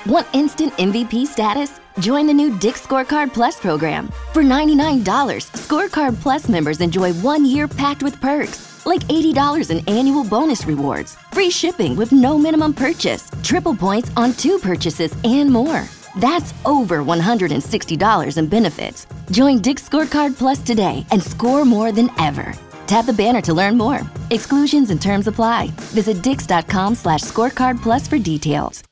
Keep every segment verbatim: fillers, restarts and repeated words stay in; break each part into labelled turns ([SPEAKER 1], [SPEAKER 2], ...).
[SPEAKER 1] Want instant M V P status? Join the new Dick's Scorecard Plus program. For ninety-nine dollars, Scorecard Plus members enjoy one year packed with perks, like eighty dollars in annual bonus rewards, free shipping with no minimum purchase, triple points on two purchases, and more. That's over one hundred sixty dollars in benefits. Join Dick's Scorecard Plus today and score more than ever. Tap the banner to learn more. Exclusions and terms apply. Visit dix.com slash scorecard plus for details.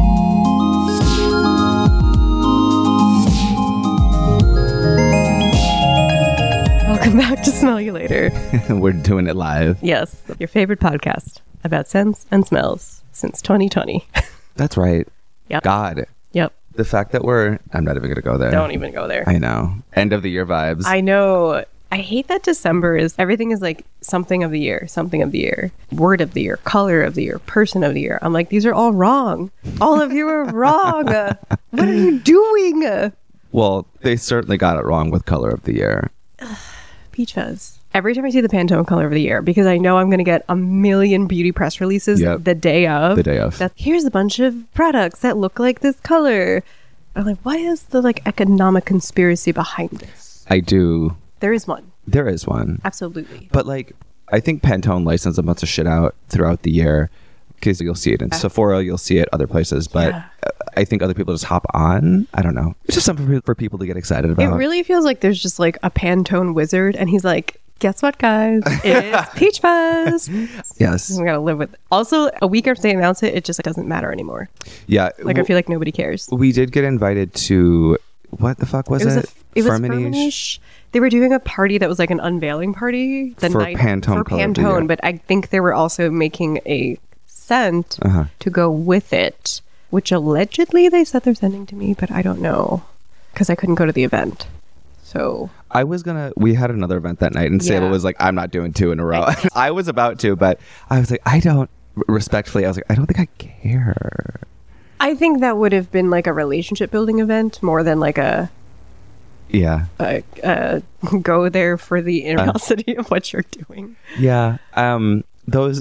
[SPEAKER 2] Welcome back to Smell You Later.
[SPEAKER 3] We're doing it live.
[SPEAKER 2] Yes, your favorite podcast about scents and smells since twenty twenty.
[SPEAKER 3] That's right.
[SPEAKER 2] Yep.
[SPEAKER 3] God.
[SPEAKER 2] Yep.
[SPEAKER 3] The fact that we're... I'm not even going to go there.
[SPEAKER 2] Don't even go there.
[SPEAKER 3] I know. End of the year vibes.
[SPEAKER 2] I know. I hate that December is... Everything is like something of the year, something of the year, word of the year, color of the year, person of the year. I'm like, these are all wrong. All of you are wrong. Uh, what are you doing? Uh,
[SPEAKER 3] Well, they certainly got it wrong with color of the year.
[SPEAKER 2] Peach Fuzz. Every time I see the Pantone color of the year, because I know I'm going to get a million beauty press releases
[SPEAKER 3] Yep.
[SPEAKER 2] the day of.
[SPEAKER 3] The day of.
[SPEAKER 2] That here's a bunch of products that look like this color. I'm like, what is the like economic conspiracy behind this?
[SPEAKER 3] I do.
[SPEAKER 2] There is one.
[SPEAKER 3] There is one.
[SPEAKER 2] Absolutely.
[SPEAKER 3] But like, I think Pantone licensed a bunch of shit out throughout the year because you'll see it in
[SPEAKER 2] Yeah.
[SPEAKER 3] Sephora, you'll see it other places. But
[SPEAKER 2] Yeah.
[SPEAKER 3] I think other people just hop on. I don't know. It's just something for people to get excited about.
[SPEAKER 2] It really feels like there's just like a Pantone wizard, and he's like, guess what, guys? It's Peach Fuzz.
[SPEAKER 3] Yes.
[SPEAKER 2] We gotta live with it. Also, a week after they announce it, it just doesn't matter anymore.
[SPEAKER 3] Yeah.
[SPEAKER 2] Like, I feel like nobody cares.
[SPEAKER 3] We did get invited to... What the fuck was it?
[SPEAKER 2] It was, a, it was
[SPEAKER 3] Firmenich?
[SPEAKER 2] Firmenich. They were doing a party that was like an unveiling party the
[SPEAKER 3] For
[SPEAKER 2] night
[SPEAKER 3] Pantone
[SPEAKER 2] for
[SPEAKER 3] color of the year.
[SPEAKER 2] Pantone, but I think they were also making a scent
[SPEAKER 3] Uh-huh.
[SPEAKER 2] to go with it, which allegedly they said they're sending to me, but I don't know because I couldn't go to the event. So
[SPEAKER 3] I was gonna... We had another event that night and
[SPEAKER 2] Yeah.
[SPEAKER 3] Sable was like, I'm not doing two in a row. I was about to, but I was like, I don't... Respectfully, I was like, I don't think I care.
[SPEAKER 2] I think that would have been like a relationship building event more than like a,
[SPEAKER 3] Yeah.
[SPEAKER 2] a, a go there for the curiosity of what you're doing.
[SPEAKER 3] Yeah. Um, those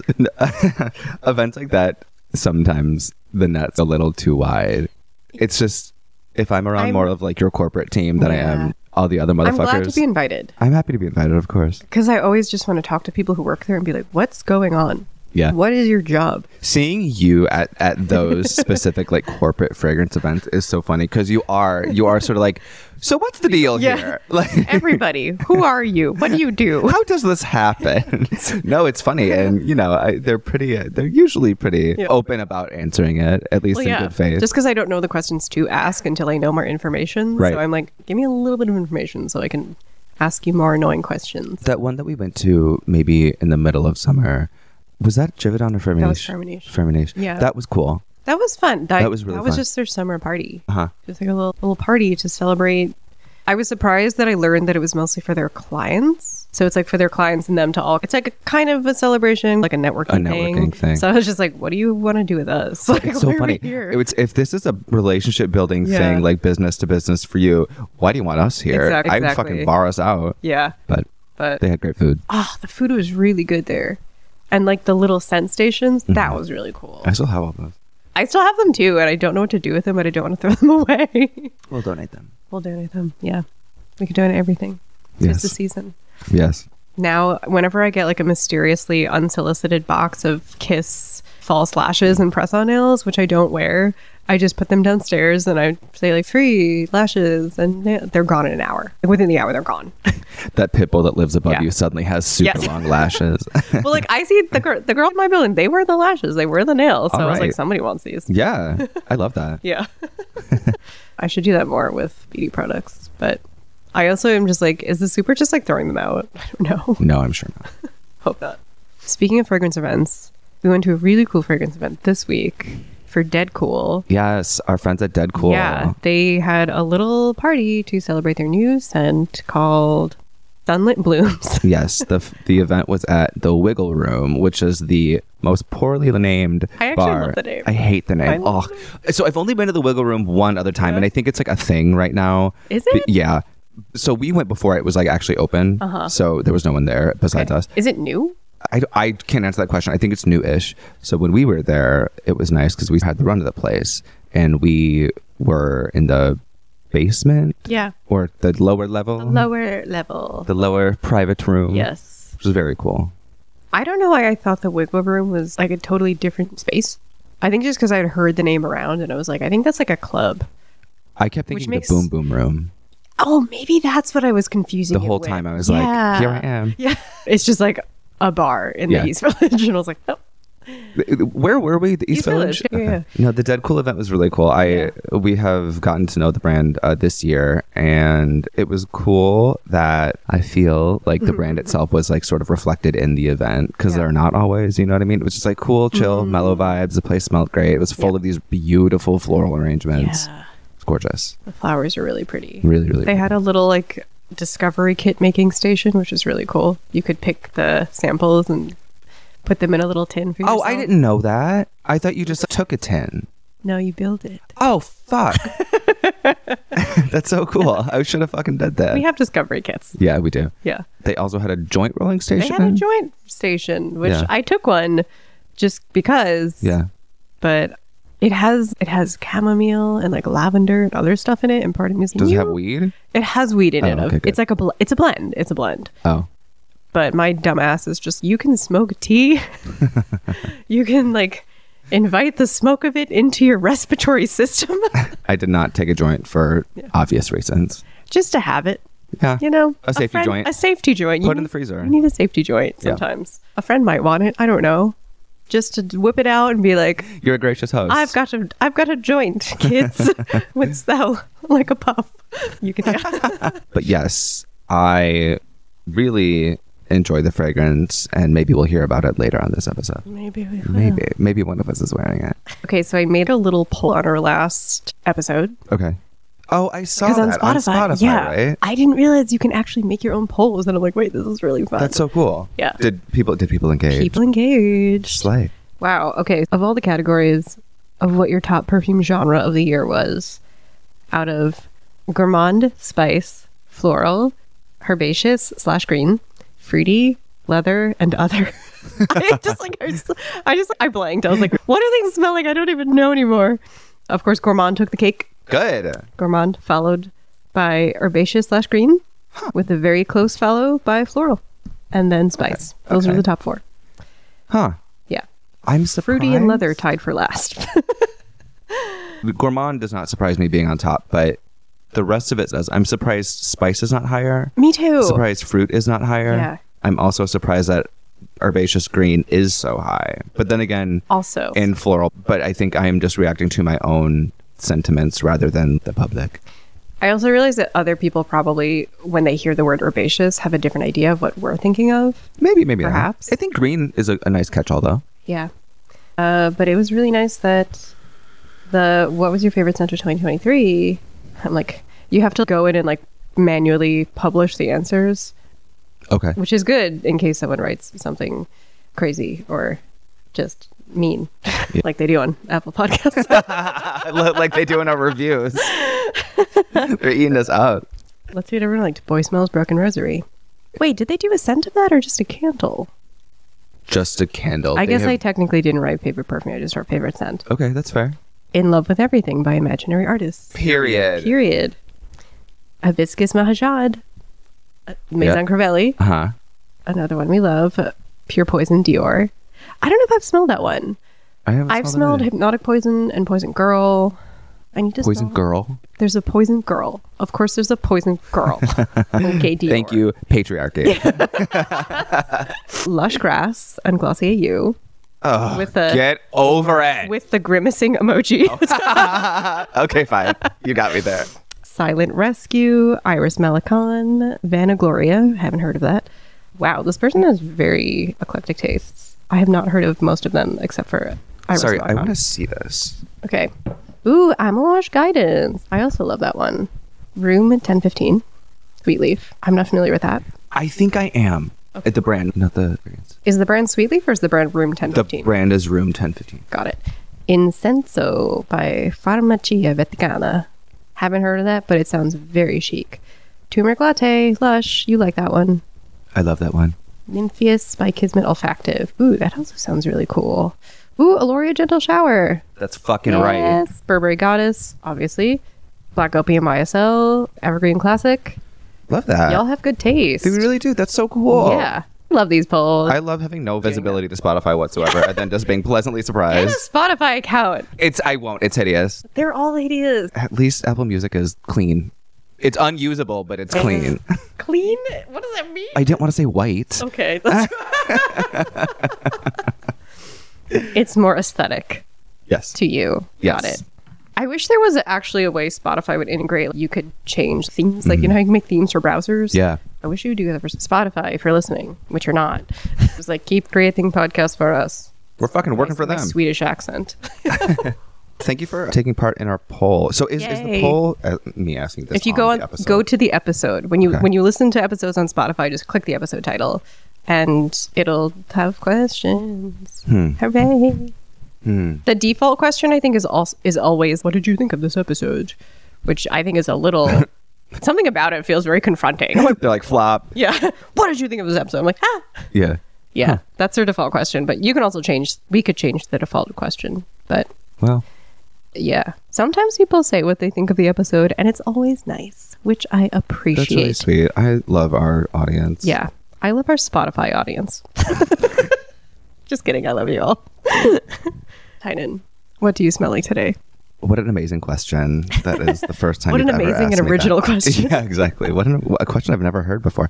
[SPEAKER 3] events like that, sometimes the net's a little too wide. It's just, if I'm around
[SPEAKER 2] I'm-
[SPEAKER 3] more of like your corporate team than I
[SPEAKER 2] Yeah.
[SPEAKER 3] am all the other motherfuckers.
[SPEAKER 2] I'm glad to be invited
[SPEAKER 3] I'm happy to be invited, of course.
[SPEAKER 2] because I always just want to talk to people who work there and be like, what's going on?
[SPEAKER 3] Yeah.
[SPEAKER 2] What is your job?
[SPEAKER 3] Seeing you at, at those specific like corporate fragrance events is so funny because you are you are sort of like, so what's the deal
[SPEAKER 2] Yeah.
[SPEAKER 3] here? Like,
[SPEAKER 2] Everybody, who are you? What do you do?
[SPEAKER 3] how does this happen? No, it's funny, and you know I, they're pretty. Uh, they're usually pretty
[SPEAKER 2] Yeah.
[SPEAKER 3] open about answering it, at least
[SPEAKER 2] Well,
[SPEAKER 3] in
[SPEAKER 2] yeah,
[SPEAKER 3] good faith.
[SPEAKER 2] just because I don't know the questions to ask until I know more information.
[SPEAKER 3] Right.
[SPEAKER 2] So I'm like, give me a little bit of information so I can ask you more annoying questions.
[SPEAKER 3] That one that we went to maybe in the middle of summer, was that Givaudan or Firmenich?
[SPEAKER 2] That was Firmenich.
[SPEAKER 3] Firmenich.
[SPEAKER 2] Yeah.
[SPEAKER 3] That was cool.
[SPEAKER 2] That was fun.
[SPEAKER 3] That was really
[SPEAKER 2] That was
[SPEAKER 3] fun.
[SPEAKER 2] just their summer party.
[SPEAKER 3] Uh-huh.
[SPEAKER 2] Just like a little little party to celebrate. I was surprised that I learned that it was mostly for their clients. So it's like for their clients and them to all. It's like a kind of a celebration, like a networking,
[SPEAKER 3] A networking thing.
[SPEAKER 2] So I was just like, "What do you want to do with us?" Like,
[SPEAKER 3] It's so
[SPEAKER 2] why are we
[SPEAKER 3] funny.
[SPEAKER 2] here?
[SPEAKER 3] It's, if this is a relationship building
[SPEAKER 2] Yeah.
[SPEAKER 3] thing, like business to business for you, why do you want us here?
[SPEAKER 2] Exact-
[SPEAKER 3] I'd
[SPEAKER 2] exactly.
[SPEAKER 3] fucking bar us out.
[SPEAKER 2] yeah,
[SPEAKER 3] But
[SPEAKER 2] but
[SPEAKER 3] they had great food.
[SPEAKER 2] ah, the food was really good there, and like the little scent stations, that
[SPEAKER 3] Mhm.
[SPEAKER 2] was really cool.
[SPEAKER 3] I still have all those.
[SPEAKER 2] I still have them too, and I don't know what to do with them, but I don't want to throw them away.
[SPEAKER 3] We'll donate them.
[SPEAKER 2] We'll donate them. Yeah, we could donate everything. It's
[SPEAKER 3] Yes.
[SPEAKER 2] the season.
[SPEAKER 3] Yes.
[SPEAKER 2] Now, whenever I get like a mysteriously unsolicited box of Kiss false lashes and press-on nails, which I don't wear, I just put them downstairs and I say like free lashes, and they- they're gone in an hour. Within the hour, they're gone.
[SPEAKER 3] That pit bull that lives above
[SPEAKER 2] Yeah.
[SPEAKER 3] you suddenly has super
[SPEAKER 2] Yes.
[SPEAKER 3] long lashes.
[SPEAKER 2] Well, like I see the girl, the girl in my building, they wear the lashes, they wear the nails. So
[SPEAKER 3] All
[SPEAKER 2] I was like,
[SPEAKER 3] right.
[SPEAKER 2] somebody wants these.
[SPEAKER 3] Yeah. I love that.
[SPEAKER 2] Yeah. I should do that more with beauty products, but I also am just like, is the super just like throwing them out? I don't know.
[SPEAKER 3] No, I'm sure not.
[SPEAKER 2] Hope not. Speaking of fragrance events, we went to a really cool fragrance event this week for Dead Cool.
[SPEAKER 3] Yes, our friends at Dead Cool.
[SPEAKER 2] Yeah, they had a little party to celebrate their new scent called Sunlit Blooms.
[SPEAKER 3] Yes, the the event was at the Wiggle Room, which is the most poorly named
[SPEAKER 2] I actually
[SPEAKER 3] bar.
[SPEAKER 2] love the name.
[SPEAKER 3] I hate the
[SPEAKER 2] I
[SPEAKER 3] name.
[SPEAKER 2] love
[SPEAKER 3] Oh, so I've only been to the Wiggle Room one other time,
[SPEAKER 2] Yeah.
[SPEAKER 3] and I think it's like a thing right now.
[SPEAKER 2] Is it?
[SPEAKER 3] B- yeah. So we went before it was like actually open.
[SPEAKER 2] Uh-huh.
[SPEAKER 3] So there was no one there besides
[SPEAKER 2] Okay.
[SPEAKER 3] us.
[SPEAKER 2] Is it new?
[SPEAKER 3] I, I can't answer that question. I think it's new-ish. So when we were there, it was nice because we had the run of the place. and we were in the basement
[SPEAKER 2] Yeah.
[SPEAKER 3] or the lower level,
[SPEAKER 2] Lower level.
[SPEAKER 3] the lower private room.
[SPEAKER 2] Yes.
[SPEAKER 3] Which was very cool.
[SPEAKER 2] I don't know why I thought the Wiggle Room was like a totally different space. I think just because I'd heard the name around and I was like, I think that's like a club.
[SPEAKER 3] I kept
[SPEAKER 2] Which
[SPEAKER 3] thinking
[SPEAKER 2] makes-
[SPEAKER 3] the Boom Boom Room.
[SPEAKER 2] Oh, maybe that's what I was confusing
[SPEAKER 3] The
[SPEAKER 2] it
[SPEAKER 3] whole
[SPEAKER 2] with.
[SPEAKER 3] time I was
[SPEAKER 2] Yeah.
[SPEAKER 3] like, here I am.
[SPEAKER 2] Yeah. It's just like a bar in
[SPEAKER 3] Yeah.
[SPEAKER 2] the East Village. And I was like, oh.
[SPEAKER 3] Where were we? The East,
[SPEAKER 2] East
[SPEAKER 3] Village?
[SPEAKER 2] Village, yeah,
[SPEAKER 3] Okay. No, the Dead Cool event was really cool. I
[SPEAKER 2] Yeah.
[SPEAKER 3] We have gotten to know the brand uh, this year, and it was cool that I feel like the brand itself was like sort of reflected in the event because
[SPEAKER 2] Yeah.
[SPEAKER 3] they're not always, you know what I mean? It was just like cool, chill, mellow vibes. The place smelled great. It was full
[SPEAKER 2] Yeah.
[SPEAKER 3] of these beautiful floral arrangements.
[SPEAKER 2] Yeah.
[SPEAKER 3] It's gorgeous.
[SPEAKER 2] The flowers are really pretty.
[SPEAKER 3] Really, really.
[SPEAKER 2] They had a little like discovery kit making station, which is really cool. You could pick the samples and put them in a little tin for yourself.
[SPEAKER 3] Oh, I didn't know that. I thought you just took a tin.
[SPEAKER 2] No, you build it.
[SPEAKER 3] Oh, fuck. That's so cool. I should have fucking did that.
[SPEAKER 2] We have discovery kits.
[SPEAKER 3] Yeah, we do.
[SPEAKER 2] Yeah.
[SPEAKER 3] They also had a joint rolling
[SPEAKER 2] They
[SPEAKER 3] station.
[SPEAKER 2] had a joint station, which
[SPEAKER 3] Yeah.
[SPEAKER 2] I took one just because.
[SPEAKER 3] Yeah.
[SPEAKER 2] But it has it has chamomile and like lavender and other stuff in it. And part of me is
[SPEAKER 3] Does it
[SPEAKER 2] "You-"
[SPEAKER 3] have weed?
[SPEAKER 2] It has weed in
[SPEAKER 3] Oh,
[SPEAKER 2] it.
[SPEAKER 3] okay, good.
[SPEAKER 2] It's like a bl- it's a blend. It's a blend.
[SPEAKER 3] Oh.
[SPEAKER 2] But my dumbass is just, you can smoke tea. You can like invite the smoke of it into your respiratory system
[SPEAKER 3] I did not take a joint for obvious reasons.
[SPEAKER 2] just to have it.
[SPEAKER 3] Yeah.
[SPEAKER 2] You know,
[SPEAKER 3] A safety
[SPEAKER 2] friend-
[SPEAKER 3] joint.
[SPEAKER 2] A safety joint.
[SPEAKER 3] Put
[SPEAKER 2] You
[SPEAKER 3] it in the
[SPEAKER 2] need-
[SPEAKER 3] freezer.
[SPEAKER 2] You need a safety joint
[SPEAKER 3] Yeah.
[SPEAKER 2] sometimes. A friend might want it. I don't know. Just to whip it out and be like,
[SPEAKER 3] You're a gracious host.
[SPEAKER 2] I've got a, I've got a joint, kids. Wouldst thou like a puff? You can.
[SPEAKER 3] But yes, I really enjoy the fragrance, and maybe we'll hear about it later on this episode.
[SPEAKER 2] Maybe we will.
[SPEAKER 3] Maybe. Maybe one of us is wearing it.
[SPEAKER 2] Okay, so I made a little poll on our last episode
[SPEAKER 3] Okay. Oh, I saw
[SPEAKER 2] because
[SPEAKER 3] that
[SPEAKER 2] on Spotify.
[SPEAKER 3] on Spotify,
[SPEAKER 2] yeah,
[SPEAKER 3] right?
[SPEAKER 2] I didn't realize you can actually make your own polls, and I'm like, wait, this is really fun.
[SPEAKER 3] That's so cool.
[SPEAKER 2] Yeah.
[SPEAKER 3] Did people did people engage?
[SPEAKER 2] People engaged.
[SPEAKER 3] Slay.
[SPEAKER 2] Wow. Okay. Of all the categories of what your top perfume genre of the year was, out of gourmand, spice, floral, herbaceous slash green, fruity, leather, and other. I just like I just, I just I blanked. I was like, what do things smell like? I don't even know anymore. Of course, gourmand took the cake.
[SPEAKER 3] Good.
[SPEAKER 2] Gourmand followed by herbaceous slash green, with a very close follow by floral, and then spice. Those
[SPEAKER 3] Okay.
[SPEAKER 2] are the top four.
[SPEAKER 3] Huh.
[SPEAKER 2] Yeah.
[SPEAKER 3] I'm surprised.
[SPEAKER 2] Fruity and leather tied for last.
[SPEAKER 3] Gourmand does not surprise me being on top, but the rest of it does. I'm surprised spice is not higher.
[SPEAKER 2] Me too.
[SPEAKER 3] Surprised fruit is not higher.
[SPEAKER 2] Yeah.
[SPEAKER 3] I'm also surprised that herbaceous green is so high. But then again,
[SPEAKER 2] Also,
[SPEAKER 3] in floral, but I think I am just reacting to my own sentiments rather than the public.
[SPEAKER 2] I also realize that other people probably, when they hear the word herbaceous, have a different idea of what we're thinking of.
[SPEAKER 3] Maybe, maybe
[SPEAKER 2] Perhaps.
[SPEAKER 3] not. I think green is a, a nice catch-all, though.
[SPEAKER 2] Yeah. Uh, but it was really nice that the, what was your favorite scent of twenty twenty-three? I'm like, you have to go in and like manually publish the answers,
[SPEAKER 3] Okay.
[SPEAKER 2] which is good in case someone writes something crazy or just mean, like they do on Apple Podcasts.
[SPEAKER 3] Like they do in our reviews. They're eating us up.
[SPEAKER 2] Let's see what everyone liked. Boy Smells Broken Rosary. Wait, did they do a scent of that or just a candle?
[SPEAKER 3] Just a candle.
[SPEAKER 2] I
[SPEAKER 3] They
[SPEAKER 2] guess I
[SPEAKER 3] have-
[SPEAKER 2] technically didn't write favorite perfume. I just wrote favorite scent.
[SPEAKER 3] Okay, that's fair.
[SPEAKER 2] In Love with Everything by Imaginary Artists.
[SPEAKER 3] Period.
[SPEAKER 2] Period. Hibiscus Mahajad. Uh, Maison
[SPEAKER 3] Yeah.
[SPEAKER 2] Crivelli.
[SPEAKER 3] Uh-huh.
[SPEAKER 2] Another one we love. Uh, Pure Poison Dior. I don't know if I've smelled that one.
[SPEAKER 3] I haven't
[SPEAKER 2] I've
[SPEAKER 3] smelled
[SPEAKER 2] smelled
[SPEAKER 3] it.
[SPEAKER 2] Hypnotic Poison and Poison Girl. I need to
[SPEAKER 3] Poison
[SPEAKER 2] smell-
[SPEAKER 3] Girl.
[SPEAKER 2] There's a Poison Girl. Of course, there's a Poison Girl. Okay, Dior.
[SPEAKER 3] Thank you, patriarchy.
[SPEAKER 2] Lush Grass and Glossier You.
[SPEAKER 3] Oh,
[SPEAKER 2] With the-
[SPEAKER 3] get over it.
[SPEAKER 2] With the grimacing emoji.
[SPEAKER 3] Okay, fine. You got me there.
[SPEAKER 2] Silent Rescue, Iris Malicon, Vanagloria. Haven't heard of that. Wow, this person has very eclectic tastes. I have not heard of most of them except for Iris
[SPEAKER 3] Sorry, I
[SPEAKER 2] Malicon.
[SPEAKER 3] want to see this.
[SPEAKER 2] Okay. Ooh, Amouage Guidance. I also love that one. Room ten fifteen. Sweet Leaf. I'm not familiar with that.
[SPEAKER 3] I think I am. At the brand, not the fragrance.
[SPEAKER 2] Is the brand Sweet Leaf or is the brand Room ten
[SPEAKER 3] The
[SPEAKER 2] fifteen?
[SPEAKER 3] brand is Room ten fifteen.
[SPEAKER 2] Got it. Incenso by Farmacia Vaticana. Haven't heard of that, but it sounds very chic. Turmeric Latte, Lush. You like that one.
[SPEAKER 3] I love that one.
[SPEAKER 2] Nympheus by Kismet Olfactive. Ooh, that also sounds really cool. Ooh, Aloria Gentle Shower.
[SPEAKER 3] That's fucking right.
[SPEAKER 2] Yes. Burberry Goddess, obviously. Black Opium Y S L, Evergreen Classic.
[SPEAKER 3] Love that.
[SPEAKER 2] Y'all have good taste.
[SPEAKER 3] We really do. That's so cool.
[SPEAKER 2] Yeah. Love these polls.
[SPEAKER 3] I love having no visibility to Spotify whatsoever and then just being pleasantly
[SPEAKER 2] Get
[SPEAKER 3] surprised.
[SPEAKER 2] a Spotify account.
[SPEAKER 3] It's I won't. It's hideous.
[SPEAKER 2] They're all hideous.
[SPEAKER 3] At least Apple Music is clean. It's unusable, but it's clean.
[SPEAKER 2] Clean? What does that mean?
[SPEAKER 3] I didn't want to say white.
[SPEAKER 2] Okay. That's it's more aesthetic
[SPEAKER 3] Yes.
[SPEAKER 2] to you.
[SPEAKER 3] Yes.
[SPEAKER 2] Got it. I wish there was actually a way Spotify would integrate. You could change themes. Like, you know how you can make themes for browsers?
[SPEAKER 3] Yeah.
[SPEAKER 2] I wish you would do that for Spotify if you're listening, which you're not. It's like, keep creating podcasts for us.
[SPEAKER 3] We're fucking working
[SPEAKER 2] My-
[SPEAKER 3] for
[SPEAKER 2] my
[SPEAKER 3] them.
[SPEAKER 2] Swedish accent.
[SPEAKER 3] Thank you for taking part in our poll. So is, is the
[SPEAKER 2] Yay.
[SPEAKER 3] poll uh, me asking this?
[SPEAKER 2] If you
[SPEAKER 3] on
[SPEAKER 2] go
[SPEAKER 3] the
[SPEAKER 2] on,
[SPEAKER 3] episode?
[SPEAKER 2] go to the episode when you
[SPEAKER 3] Okay.
[SPEAKER 2] when you listen to episodes on Spotify, just click the episode title, and it'll have questions.
[SPEAKER 3] Hmm.
[SPEAKER 2] Hooray!
[SPEAKER 3] Hmm.
[SPEAKER 2] The default question I think is also is always, "What did you think of this episode?" Which I think is a little something about it feels very confronting. I'm like,
[SPEAKER 3] They're like flop.
[SPEAKER 2] yeah, what did you think of this episode? I'm like, ah,
[SPEAKER 3] Yeah.
[SPEAKER 2] yeah,
[SPEAKER 3] Huh.
[SPEAKER 2] that's their default question. But you can also change. We could change the default question, but.
[SPEAKER 3] Well,
[SPEAKER 2] Yeah. Sometimes people say what they think of the episode, and it's always nice, which I appreciate.
[SPEAKER 3] that's really sweet. I love our audience.
[SPEAKER 2] Yeah. I love our Spotify audience. Just kidding. I love you all. Tynan, what do you smell like today?
[SPEAKER 3] What an amazing question. That is the first time
[SPEAKER 2] What an
[SPEAKER 3] you've ever
[SPEAKER 2] amazing
[SPEAKER 3] asked
[SPEAKER 2] and
[SPEAKER 3] me
[SPEAKER 2] original
[SPEAKER 3] that.
[SPEAKER 2] question.
[SPEAKER 3] Yeah, exactly. What an, a question I've never heard before.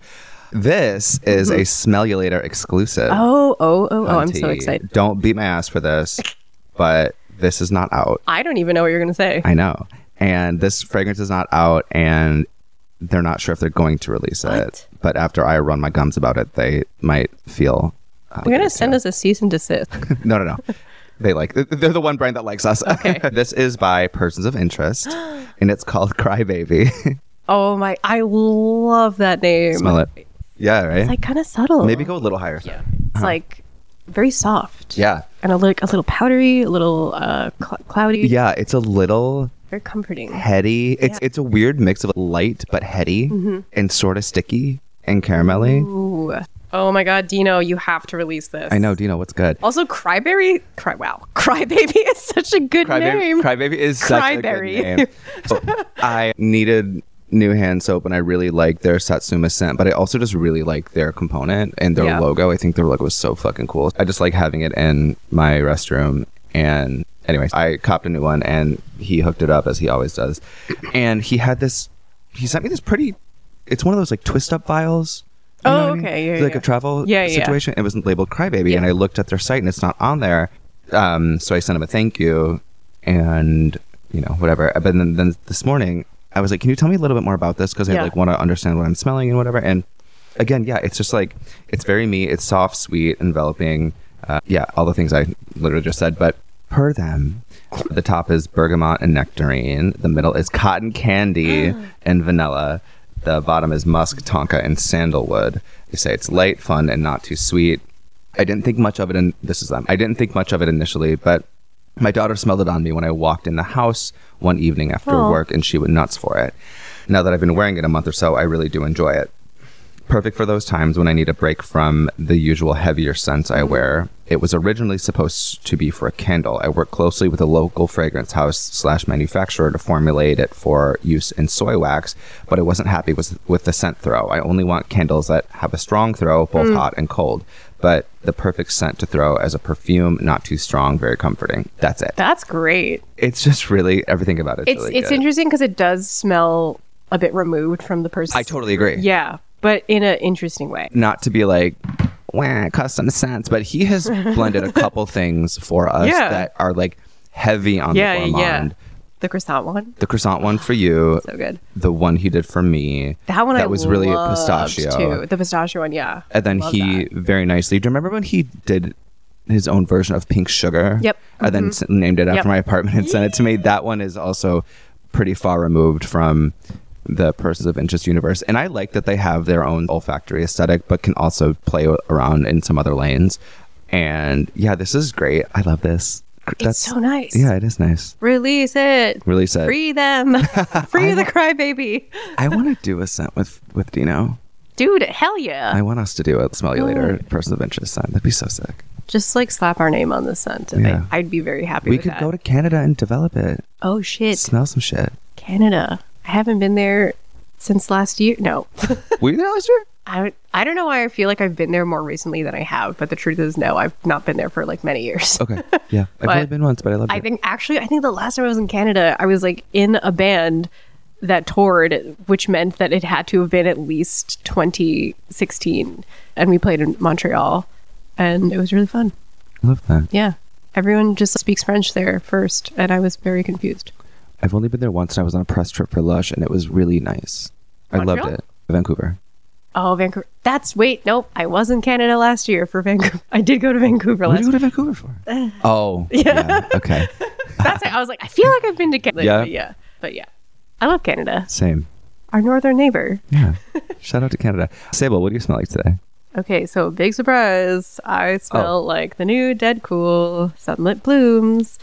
[SPEAKER 3] This is a Smellulator exclusive.
[SPEAKER 2] Oh, oh, oh, oh. I'm so
[SPEAKER 3] Hunty.
[SPEAKER 2] excited.
[SPEAKER 3] Don't beat my ass for this, but this is not out.
[SPEAKER 2] I don't even know what you're going to say.
[SPEAKER 3] I know. And this fragrance is not out, and they're not sure if they're going to release
[SPEAKER 2] What?
[SPEAKER 3] it. But after I run my gums about it, they might feel. Uh,
[SPEAKER 2] They're going to
[SPEAKER 3] good
[SPEAKER 2] send
[SPEAKER 3] too.
[SPEAKER 2] us a cease and desist.
[SPEAKER 3] No, no, no. They like. They're the one brand that likes us.
[SPEAKER 2] Okay.
[SPEAKER 3] This is by Persons of Interest, and it's called Crybaby.
[SPEAKER 2] Oh, my. I love that name.
[SPEAKER 3] Smell it. Yeah, right.
[SPEAKER 2] It's like kind of subtle.
[SPEAKER 3] Maybe go a little higher.
[SPEAKER 2] Yeah. It's like very soft.
[SPEAKER 3] Yeah.
[SPEAKER 2] And a, like a little powdery, a little uh, cl- cloudy.
[SPEAKER 3] Yeah, it's a little
[SPEAKER 2] Very comforting.
[SPEAKER 3] heady. It's it's a weird mix of light but heady
[SPEAKER 2] Mm-hmm.
[SPEAKER 3] and sort of sticky and caramelly.
[SPEAKER 2] Ooh. Oh my God, Dino, you have to release this.
[SPEAKER 3] I know, Dino, what's good?
[SPEAKER 2] Also, Cryberry, cry, wow, Crybaby is such a good
[SPEAKER 3] Crybaby,
[SPEAKER 2] name.
[SPEAKER 3] Crybaby is such
[SPEAKER 2] Cryberry.
[SPEAKER 3] a good name. So, I needed new hand soap, and I really liked their Satsuma scent, but I also just really like their component and their
[SPEAKER 2] Yeah.
[SPEAKER 3] logo. I think their logo was so fucking cool. I just like having it in my restroom. And anyways, I copped a new one, and he hooked it up as he always does. And he had this. He sent me this pretty. It's one of those like twist up vials. You know
[SPEAKER 2] Oh,
[SPEAKER 3] what I mean?
[SPEAKER 2] okay, yeah,
[SPEAKER 3] It's like
[SPEAKER 2] yeah.
[SPEAKER 3] a travel
[SPEAKER 2] Yeah, yeah.
[SPEAKER 3] situation. It was labeled Crybaby,
[SPEAKER 2] Yeah.
[SPEAKER 3] and I looked at their site, and it's not on there. Um, so I sent him a thank you, and you know whatever. But then, then this morning, I was like, "Can you tell me a little bit more about this?" Because I
[SPEAKER 2] Yeah.
[SPEAKER 3] like want to understand what I'm smelling and whatever. And again, yeah, it's just like it's very me. It's soft, sweet, enveloping. Uh, yeah, all the things I literally just said. But per them, the top is bergamot and nectarine. The middle is cotton candy and vanilla. The bottom is musk, tonka, and sandalwood. They say it's light, fun, and not too sweet. I didn't think much of it, and this is them. I didn't think much of it initially, but my daughter smelled it on me when I walked in the house one evening after
[SPEAKER 2] Aw.
[SPEAKER 3] work, and she went nuts for it. Now that I've been wearing it a month or so, I really do enjoy it. Perfect for those times when I need a break from the usual heavier scents I wear. It was originally supposed to be for a candle. I worked closely with a local fragrance house slash manufacturer to formulate it for use in soy wax, but I wasn't happy with, with the scent throw. I only want candles that have a strong throw, both hot and cold, but the perfect scent to throw as a perfume, not too strong, very comforting. That's it.
[SPEAKER 2] That's great.
[SPEAKER 3] It's just really, everything about it.
[SPEAKER 2] It's
[SPEAKER 3] really
[SPEAKER 2] it's
[SPEAKER 3] good.
[SPEAKER 2] interesting because it does smell a bit removed from the person.
[SPEAKER 3] I totally agree.
[SPEAKER 2] Yeah, but in an interesting way.
[SPEAKER 3] Not to be like, wah, custom scents, but he has blended a couple things for us
[SPEAKER 2] Yeah.
[SPEAKER 3] that are like heavy on
[SPEAKER 2] Yeah,
[SPEAKER 3] the
[SPEAKER 2] yeah.
[SPEAKER 3] gourmand.
[SPEAKER 2] The croissant one,
[SPEAKER 3] The croissant one for you,
[SPEAKER 2] so good.
[SPEAKER 3] the one he did for me.
[SPEAKER 2] That one
[SPEAKER 3] that
[SPEAKER 2] I
[SPEAKER 3] was really
[SPEAKER 2] loved
[SPEAKER 3] pistachio.
[SPEAKER 2] too. The pistachio one, yeah.
[SPEAKER 3] And then
[SPEAKER 2] Love
[SPEAKER 3] he
[SPEAKER 2] that.
[SPEAKER 3] very nicely. Do you remember when he did his own version of pink sugar?
[SPEAKER 2] Yep.
[SPEAKER 3] And then s- named it after
[SPEAKER 2] Yep.
[SPEAKER 3] my apartment and sent it to me. That one is also pretty far removed from the Persons of Interest universe. And I like that they have their own olfactory aesthetic, but can also play around in some other lanes. And yeah, this is great. I love this.
[SPEAKER 2] It's so nice.
[SPEAKER 3] Yeah, it is nice.
[SPEAKER 2] Release it.
[SPEAKER 3] Really sad.
[SPEAKER 2] Free them. Free the crybaby.
[SPEAKER 3] I want to do a scent with with Dino.
[SPEAKER 2] Dude, hell yeah.
[SPEAKER 3] I want us to do a smell you later Persons of Interest scent. That'd be so sick.
[SPEAKER 2] Just like slap our name on the scent, and
[SPEAKER 3] Yeah.
[SPEAKER 2] I, I'd be very happy
[SPEAKER 3] We
[SPEAKER 2] with
[SPEAKER 3] could
[SPEAKER 2] that.
[SPEAKER 3] go to Canada and develop it.
[SPEAKER 2] Oh shit,
[SPEAKER 3] Smell some shit.
[SPEAKER 2] Canada! I haven't been there since last year. No,
[SPEAKER 3] Were you there last year?
[SPEAKER 2] I I don't know why I feel like I've been there more recently than I have, but the truth is, no, I've not been there for like many years.
[SPEAKER 3] Okay. Yeah. I've
[SPEAKER 2] But
[SPEAKER 3] only been once, but I loved
[SPEAKER 2] I
[SPEAKER 3] it.
[SPEAKER 2] think actually, I think the last time I was in Canada, I was like in a band that toured, which meant that it had to have been at least twenty sixteen, and we played in Montreal, and it was really fun.
[SPEAKER 3] I love that.
[SPEAKER 2] Yeah, everyone just speaks French there first, and I was very confused.
[SPEAKER 3] I've only been there once, and I was on a press trip for Lush, and it was really nice. I loved
[SPEAKER 2] Montreal?
[SPEAKER 3] it. Vancouver.
[SPEAKER 2] Oh, Vancouver. That's wait, nope. I was in Canada last year for Vancouver. I did go to Vancouver
[SPEAKER 3] What
[SPEAKER 2] last
[SPEAKER 3] did you
[SPEAKER 2] year.
[SPEAKER 3] go to Vancouver for? Oh. Yeah. Okay.
[SPEAKER 2] That's it. I was like, I feel like I've been to Canada.
[SPEAKER 3] Yeah?
[SPEAKER 2] But yeah, but yeah, I love Canada.
[SPEAKER 3] Same.
[SPEAKER 2] Our northern neighbor.
[SPEAKER 3] Yeah. Shout out to Canada. Sable, what do you smell like today?
[SPEAKER 2] Okay, so big surprise. I smell
[SPEAKER 3] Oh.
[SPEAKER 2] like the new Dead Cool Sunlit Blooms.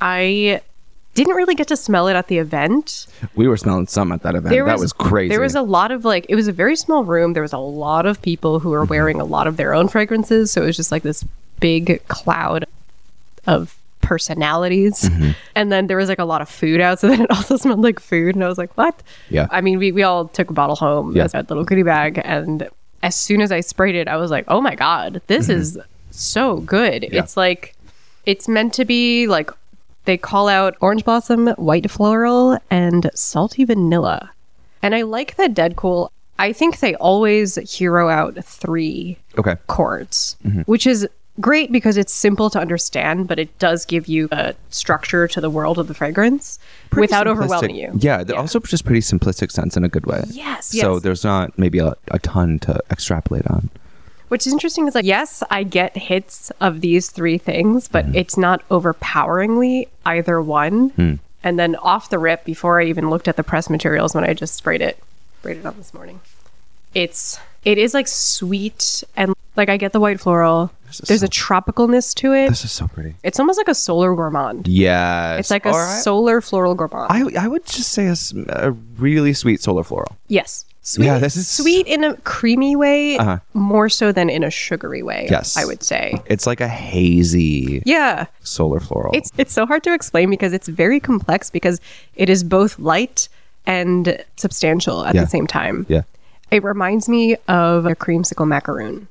[SPEAKER 2] I didn't really get to smell it at the event.
[SPEAKER 3] We were smelling some at that event.
[SPEAKER 2] There
[SPEAKER 3] that was crazy.
[SPEAKER 2] There was a lot of like, it was a very small room. There was a lot of people who were wearing a lot of their own fragrances. So it was just like this big cloud of personalities.
[SPEAKER 3] Mm-hmm.
[SPEAKER 2] And then there was like a lot of food out. So then it also smelled like food. And I was like, what?
[SPEAKER 3] Yeah.
[SPEAKER 2] I mean, we, we all took a bottle home
[SPEAKER 3] Yeah.
[SPEAKER 2] as a little goodie bag. And as soon as I sprayed it, I was like, oh my God, this is so good.
[SPEAKER 3] Mm-hmm. Yeah.
[SPEAKER 2] It's like, it's meant to be like, they call out orange blossom, white floral, and salty vanilla. And I like that Dead Cool. I think they always hero out three
[SPEAKER 3] Okay.
[SPEAKER 2] chords,
[SPEAKER 3] Mm-hmm.
[SPEAKER 2] which is great because it's simple to understand, but it does give you a structure to the world of the fragrance
[SPEAKER 3] Pretty
[SPEAKER 2] without
[SPEAKER 3] simplistic.
[SPEAKER 2] overwhelming you.
[SPEAKER 3] Yeah, they're also just pretty simplistic sense in a good way.
[SPEAKER 2] Yes,
[SPEAKER 3] So
[SPEAKER 2] yes.
[SPEAKER 3] there's not maybe a, a ton to extrapolate on.
[SPEAKER 2] Which is interesting is like, yes, I get hits of these three things, but
[SPEAKER 3] Mm-hmm.
[SPEAKER 2] it's not overpoweringly either one.
[SPEAKER 3] Hmm.
[SPEAKER 2] And then off the rip, before I even looked at the press materials when I just sprayed it, sprayed it on this morning, it's, it is like sweet and like I get the white floral.
[SPEAKER 3] This is
[SPEAKER 2] There's
[SPEAKER 3] so-
[SPEAKER 2] a tropicalness to it.
[SPEAKER 3] This is so pretty.
[SPEAKER 2] It's almost like a solar gourmand.
[SPEAKER 3] Yes.
[SPEAKER 2] It's like a
[SPEAKER 3] All right.
[SPEAKER 2] solar floral gourmand.
[SPEAKER 3] I, I would just say a, s- a really sweet solar floral.
[SPEAKER 2] yes. Sweet,
[SPEAKER 3] Yeah, this is-
[SPEAKER 2] sweet in a creamy way,
[SPEAKER 3] Uh-huh.
[SPEAKER 2] more so than in a sugary way.
[SPEAKER 3] Yes.
[SPEAKER 2] I would say.
[SPEAKER 3] It's like a hazy
[SPEAKER 2] Yeah.
[SPEAKER 3] solar floral.
[SPEAKER 2] It's it's so hard to explain because it's very complex because it is both light and substantial at
[SPEAKER 3] Yeah.
[SPEAKER 2] the same time.
[SPEAKER 3] yeah.
[SPEAKER 2] It reminds me of a creamsicle macaroon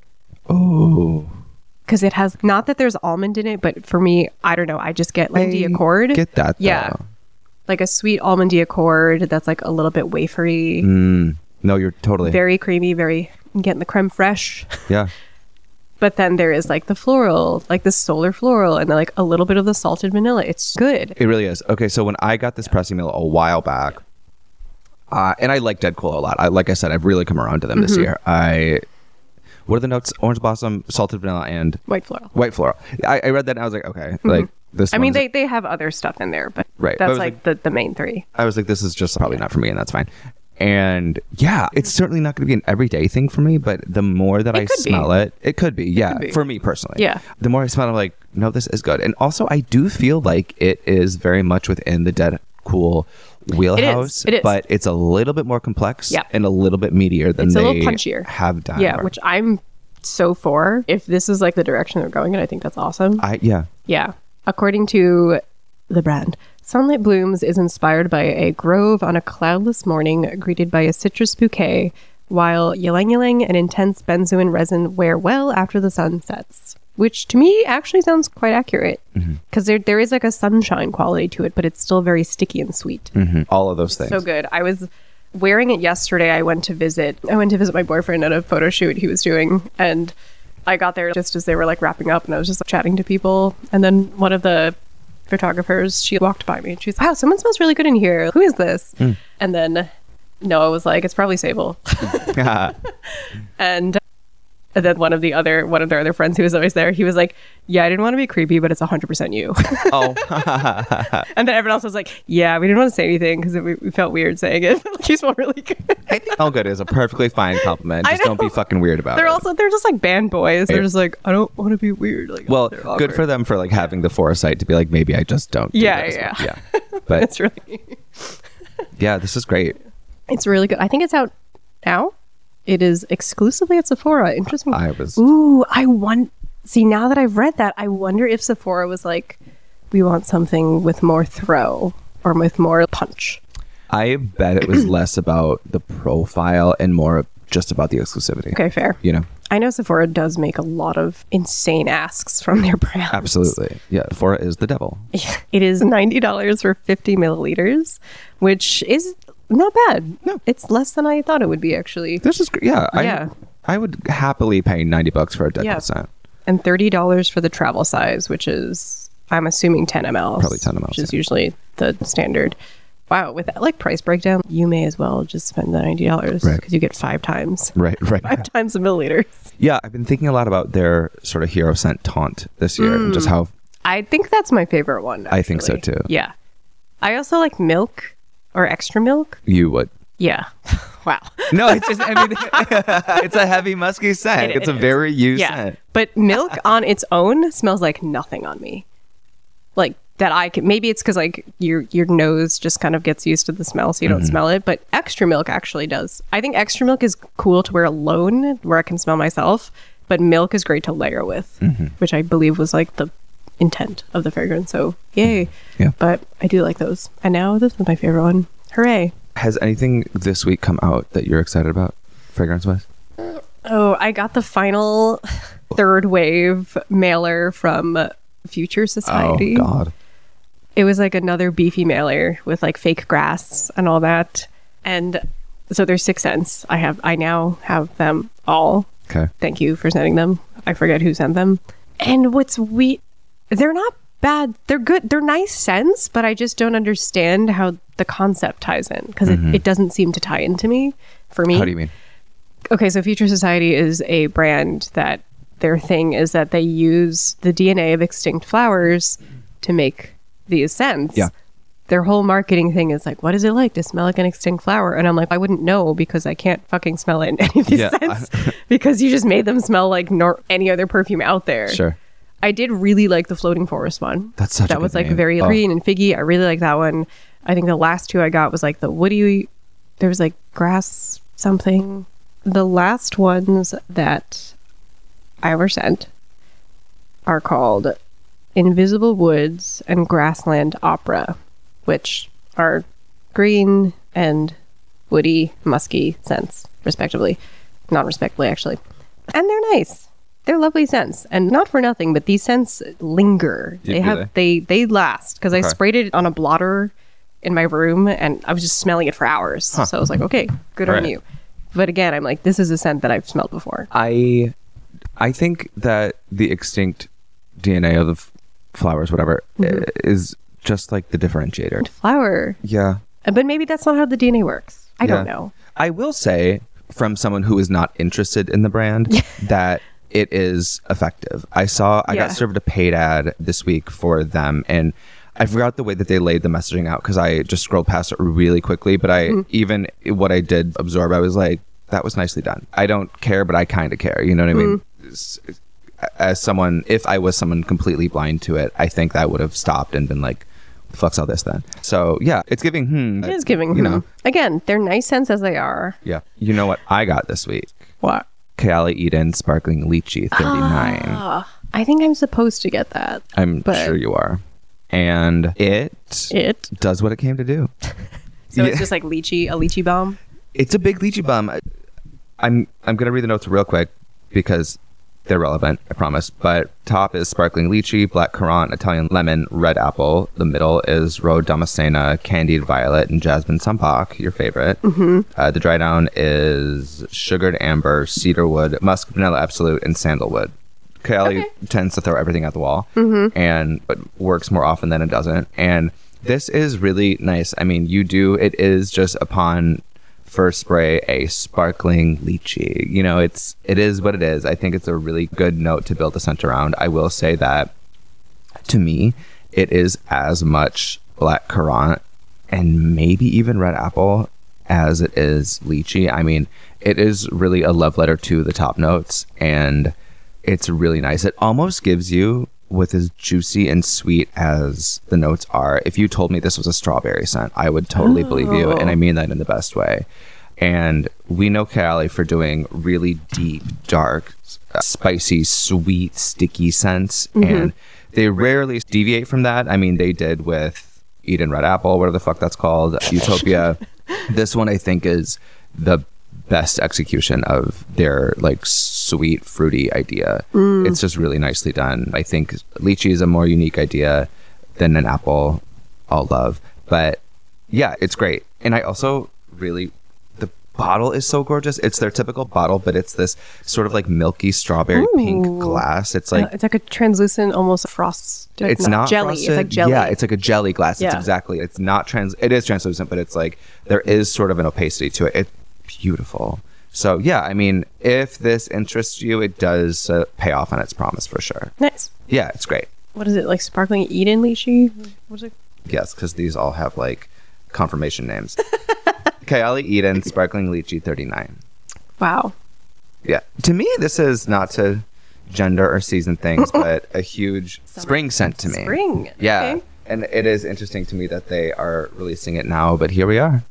[SPEAKER 3] Oh.
[SPEAKER 2] because it has not that there's almond in it, but for me, I don't know. I just get Lindy
[SPEAKER 3] I
[SPEAKER 2] Accord.
[SPEAKER 3] Get that. Though.
[SPEAKER 2] Yeah. Like a sweet almondy Accord that's like a little bit wafery,
[SPEAKER 3] Mm. No, you're totally.
[SPEAKER 2] very creamy, very I'm getting the creme fraiche.
[SPEAKER 3] yeah.
[SPEAKER 2] But then there is like the floral, like the solar floral, and then like a little bit of the salted vanilla. It's good.
[SPEAKER 3] It really is. Okay, so when I got this pressing mill a while back, uh, and I like Dead Cool a lot. I, like I said, I've really come around to them
[SPEAKER 2] Mm-hmm.
[SPEAKER 3] this year. I, what are the notes? Orange blossom, salted vanilla, and
[SPEAKER 2] White floral.
[SPEAKER 3] white floral. I, I read that and I was like, okay, like this.
[SPEAKER 2] Mm-hmm. I mean,
[SPEAKER 3] one's-
[SPEAKER 2] they, they have other stuff in there, but
[SPEAKER 3] Right, but I
[SPEAKER 2] that's
[SPEAKER 3] was
[SPEAKER 2] like,
[SPEAKER 3] like-
[SPEAKER 2] the, the main three.
[SPEAKER 3] I was like, this is just probably not for me, and that's fine. And yeah, it's certainly not going to be an everyday thing for me, but the more that
[SPEAKER 2] It
[SPEAKER 3] I
[SPEAKER 2] could be.
[SPEAKER 3] smell it, it could be. Yeah,
[SPEAKER 2] could be.
[SPEAKER 3] for me personally.
[SPEAKER 2] Yeah.
[SPEAKER 3] The more I smell it, I'm like, no, this is good. And also, I do feel like it is very much within the Dead Cool wheelhouse,
[SPEAKER 2] It is.
[SPEAKER 3] but it's a little bit more complex
[SPEAKER 2] Yeah.
[SPEAKER 3] and a little bit meatier than
[SPEAKER 2] It's a
[SPEAKER 3] they
[SPEAKER 2] little punchier.
[SPEAKER 3] have done.
[SPEAKER 2] Yeah, which I'm so for. If this is like the direction they're going in, I think that's awesome.
[SPEAKER 3] I yeah.
[SPEAKER 2] Yeah. According to the brand, Sunlit Blooms is inspired by a grove on a cloudless morning greeted by a citrus bouquet, while ylang ylang and intense benzoin resin wear well after the sun sets. Which to me actually sounds quite accurate because there there is like a sunshine quality to it, but it's still very sticky and sweet.
[SPEAKER 3] Mhm. All of those things.
[SPEAKER 2] So good. I was wearing it yesterday. I went to visit. I went to visit my boyfriend at a photo shoot he was doing, and I got there just as they were like wrapping up, and I was just like, chatting to people. And then one of the photographers, she walked by me, and she's, "Wow, someone smells really good in here. Who is this?" And then Noah was like, "It's probably Sable." and and then one of the other one of their other friends who was always there, he was like, "Yeah, I didn't want to be creepy, but it's one hundred percent you."
[SPEAKER 3] oh.
[SPEAKER 2] And then everyone else was like, "Yeah, we didn't want to say anything because we, we felt weird saying it. Like, you smell really good."
[SPEAKER 3] I think all good is a perfectly fine compliment.
[SPEAKER 2] I
[SPEAKER 3] Just don't be
[SPEAKER 2] know.
[SPEAKER 3] fucking weird about
[SPEAKER 2] They're
[SPEAKER 3] it.
[SPEAKER 2] also they're just like band boys. They're
[SPEAKER 3] Yeah.
[SPEAKER 2] just like, I don't want to be weird. Like,
[SPEAKER 3] Well,
[SPEAKER 2] they're
[SPEAKER 3] good
[SPEAKER 2] awkward.
[SPEAKER 3] for them for like having the foresight to be like, maybe I just don't. do
[SPEAKER 2] Yeah,
[SPEAKER 3] this.
[SPEAKER 2] yeah.
[SPEAKER 3] yeah. But
[SPEAKER 2] It's really,
[SPEAKER 3] yeah, this is great.
[SPEAKER 2] it's really good. I think it's out now. It is exclusively at Sephora. Interesting.
[SPEAKER 3] I was.
[SPEAKER 2] Ooh, I want See, now that I've read that, I wonder if Sephora was like, we want something with more throw or with more punch.
[SPEAKER 3] I bet it was less about the profile and more just about the exclusivity.
[SPEAKER 2] Okay, fair.
[SPEAKER 3] You know?
[SPEAKER 2] I know Sephora does make a lot of insane asks from their brands.
[SPEAKER 3] Absolutely. Yeah, Sephora is the devil.
[SPEAKER 2] It is ninety dollars for fifty milliliters, which is not bad.
[SPEAKER 3] No.
[SPEAKER 2] It's less than I thought it would be, actually.
[SPEAKER 3] This is great. Yeah,
[SPEAKER 2] Yeah.
[SPEAKER 3] I, I would happily pay ninety bucks for a Dead
[SPEAKER 2] Yeah.
[SPEAKER 3] Scent.
[SPEAKER 2] And thirty dollars for the travel size, which is, I'm assuming ten milliliters.
[SPEAKER 3] Probably ten milliliters,
[SPEAKER 2] Which is
[SPEAKER 3] yeah.
[SPEAKER 2] usually the standard. Wow, with that like price breakdown, you may as well just spend the ninety dollars because
[SPEAKER 3] Right.
[SPEAKER 2] you get five times.
[SPEAKER 3] Right, right.
[SPEAKER 2] Five times the milliliters.
[SPEAKER 3] Yeah, I've been thinking a lot about their sort of hero scent taunt this year and just how
[SPEAKER 2] I think that's my favorite one.
[SPEAKER 3] I think so,
[SPEAKER 2] actually.
[SPEAKER 3] too.
[SPEAKER 2] Yeah. I also like milk or extra milk.
[SPEAKER 3] you would.
[SPEAKER 2] Yeah. Wow.
[SPEAKER 3] No, it's just, I mean, it's a heavy, musky scent.
[SPEAKER 2] It-
[SPEAKER 3] it's
[SPEAKER 2] it
[SPEAKER 3] a
[SPEAKER 2] is.
[SPEAKER 3] very you
[SPEAKER 2] Yeah.
[SPEAKER 3] scent.
[SPEAKER 2] But milk on its own smells like nothing on me. Like that I can, maybe it's because like your your nose just kind of gets used to the smell so you
[SPEAKER 3] Mm-hmm.
[SPEAKER 2] don't smell it. But extra milk actually does. I think extra milk is cool to wear alone where I can smell myself. But milk is great to layer with,
[SPEAKER 3] Mm-hmm.
[SPEAKER 2] which I believe was like the intent of the fragrance. So yay.
[SPEAKER 3] Yeah.
[SPEAKER 2] But I do like those. And now this is my favorite one. Hooray.
[SPEAKER 3] Has anything this week come out that you're excited about, fragrance-wise?
[SPEAKER 2] Oh, I got the final third wave mailer from Future Society.
[SPEAKER 3] Oh, God.
[SPEAKER 2] It was like another beefy mailer with like fake grass and all that. And so there's six cents. I have, I now have them all.
[SPEAKER 3] Okay.
[SPEAKER 2] Thank you for sending them. I forget who sent them. And what's we, they're not bad. They're good. They're nice scents, but I just don't understand how the concept ties in because it, it doesn't seem to tie into me for me.
[SPEAKER 3] Mm-hmm. How do you mean?
[SPEAKER 2] Okay, so Future Society is a brand that their thing is that they use the D N A of extinct flowers to make these scents.
[SPEAKER 3] Yeah.
[SPEAKER 2] Their whole marketing thing is like, what is it like to smell like an extinct flower? And I'm like, I wouldn't know because I can't fucking smell it in any of these
[SPEAKER 3] Yeah,
[SPEAKER 2] scents because you just made them smell like nor- any other perfume out there.
[SPEAKER 3] Sure.
[SPEAKER 2] I did really like the Floating Forest one.
[SPEAKER 3] That's such a
[SPEAKER 2] That
[SPEAKER 3] good
[SPEAKER 2] was like
[SPEAKER 3] name.
[SPEAKER 2] very
[SPEAKER 3] Oh.
[SPEAKER 2] green and figgy. I really like that one. I think the last two I got was like the woody. There was like grass something. The last ones that I ever sent are called Invisible Woods and Grassland Opera, which are green and woody, musky scents, respectively. Not respectively, actually. And they're nice. They're lovely scents, and not for nothing, but these scents linger.
[SPEAKER 3] Yeah,
[SPEAKER 2] They
[SPEAKER 3] do
[SPEAKER 2] have they they last because I
[SPEAKER 3] Okay.
[SPEAKER 2] sprayed it on a blotter in my room, and I was just smelling it for hours. So I was like, okay, good on
[SPEAKER 3] Right.
[SPEAKER 2] you. But again, I'm like, this is a scent that I've smelled before.
[SPEAKER 3] I I think that the extinct D N A of the f- flowers, whatever,
[SPEAKER 2] Mm-hmm.
[SPEAKER 3] i- is just like the differentiator.
[SPEAKER 2] Flower,
[SPEAKER 3] Yeah.
[SPEAKER 2] but maybe that's not how the D N A works. I don't
[SPEAKER 3] Yeah.
[SPEAKER 2] know.
[SPEAKER 3] I will say, from someone who is not interested in the brand, that it is effective. I saw, I
[SPEAKER 2] Yeah.
[SPEAKER 3] got served a paid ad this week for them, and I forgot the way that they laid the messaging out because I just scrolled past it really quickly. But I,
[SPEAKER 2] Mm-hmm.
[SPEAKER 3] even what I did absorb, I was like, that was nicely done. I don't care, but I kind of care. You know what I mean?
[SPEAKER 2] Mm-hmm.
[SPEAKER 3] S- As someone, if I was someone completely blind to it, I think that would have stopped and been like, the fuck's all this then? So yeah, it's giving, hmm.
[SPEAKER 2] It is giving,
[SPEAKER 3] you
[SPEAKER 2] hmm.
[SPEAKER 3] know,
[SPEAKER 2] Again, they're nice scents as they are.
[SPEAKER 3] yeah. You know what I got this week?
[SPEAKER 2] What?
[SPEAKER 3] Kayali Eden Sparkling Lychee thirty-nine.
[SPEAKER 2] Ah, I think I'm supposed to get that.
[SPEAKER 3] I'm
[SPEAKER 2] but-
[SPEAKER 3] sure you are. And it,
[SPEAKER 2] It.
[SPEAKER 3] does what it came to do.
[SPEAKER 2] So
[SPEAKER 3] Yeah.
[SPEAKER 2] it's just like lychee, a lychee bomb.
[SPEAKER 3] It's a big lychee bum. I- I'm I'm gonna read the notes real quick because they're relevant, I promise. But top is sparkling lychee, black currant, Italian lemon, red apple. The middle is Rhode Damascena, candied violet, and jasmine sampak, your favorite. Mm-hmm. Uh, the dry down is sugared amber, cedarwood, musk, vanilla absolute, and sandalwood. Kayali tends to throw everything at the wall, mm-hmm. and but works more often than it doesn't. And this is really nice. I mean, you do. It is just upon first spray a sparkling lychee. You know, it's it is what it is. I think it's a really good note to build a scent around. I will say that to me, it is as much black currant and maybe even red apple as it is lychee. I mean, it is really a love letter to the top notes, and it's really nice. It almost gives you, with as juicy and sweet as the notes are, if you told me this was a strawberry scent, I would totally believe you, and I mean that in the best way. And we know Cali for doing really deep, dark, uh, spicy, sweet, sticky scents.
[SPEAKER 2] Mm-hmm.
[SPEAKER 3] And they rarely deviate from that. I mean, they did with Eden Red Apple, whatever the fuck that's called, Utopia. This one, I think, is the best execution of their like sweet, fruity idea. Mm. It's just really nicely done. I think lychee is a more unique idea than an apple. All love. But yeah, it's great. And I also really... bottle is so gorgeous. It's their typical bottle, but it's this sort of like milky strawberry
[SPEAKER 2] Ooh.
[SPEAKER 3] pink glass. It's like
[SPEAKER 2] uh, it's like a translucent, almost frost. Like
[SPEAKER 3] it's not
[SPEAKER 2] jelly.
[SPEAKER 3] frosted.
[SPEAKER 2] It's like jelly.
[SPEAKER 3] Yeah, it's like a jelly glass. It's
[SPEAKER 2] Yeah.
[SPEAKER 3] exactly. It's not trans. It is translucent, but it's like there is sort of an opacity to it. It's beautiful. So yeah, I mean, if this interests you, it does uh, pay off on its promise for sure.
[SPEAKER 2] Nice.
[SPEAKER 3] Yeah, it's great.
[SPEAKER 2] What is it, like sparkling Eden lychee? What is it?
[SPEAKER 3] Yes, because these all have like confirmation names. Kylie Eden Sparkling Lychee thirty-nine.
[SPEAKER 2] Wow.
[SPEAKER 3] Yeah. To me, this is not to gender or season things, but a huge Summer. spring scent to me.
[SPEAKER 2] Spring.
[SPEAKER 3] Yeah.
[SPEAKER 2] Okay.
[SPEAKER 3] And it is interesting to me that they are releasing it now, but here we are.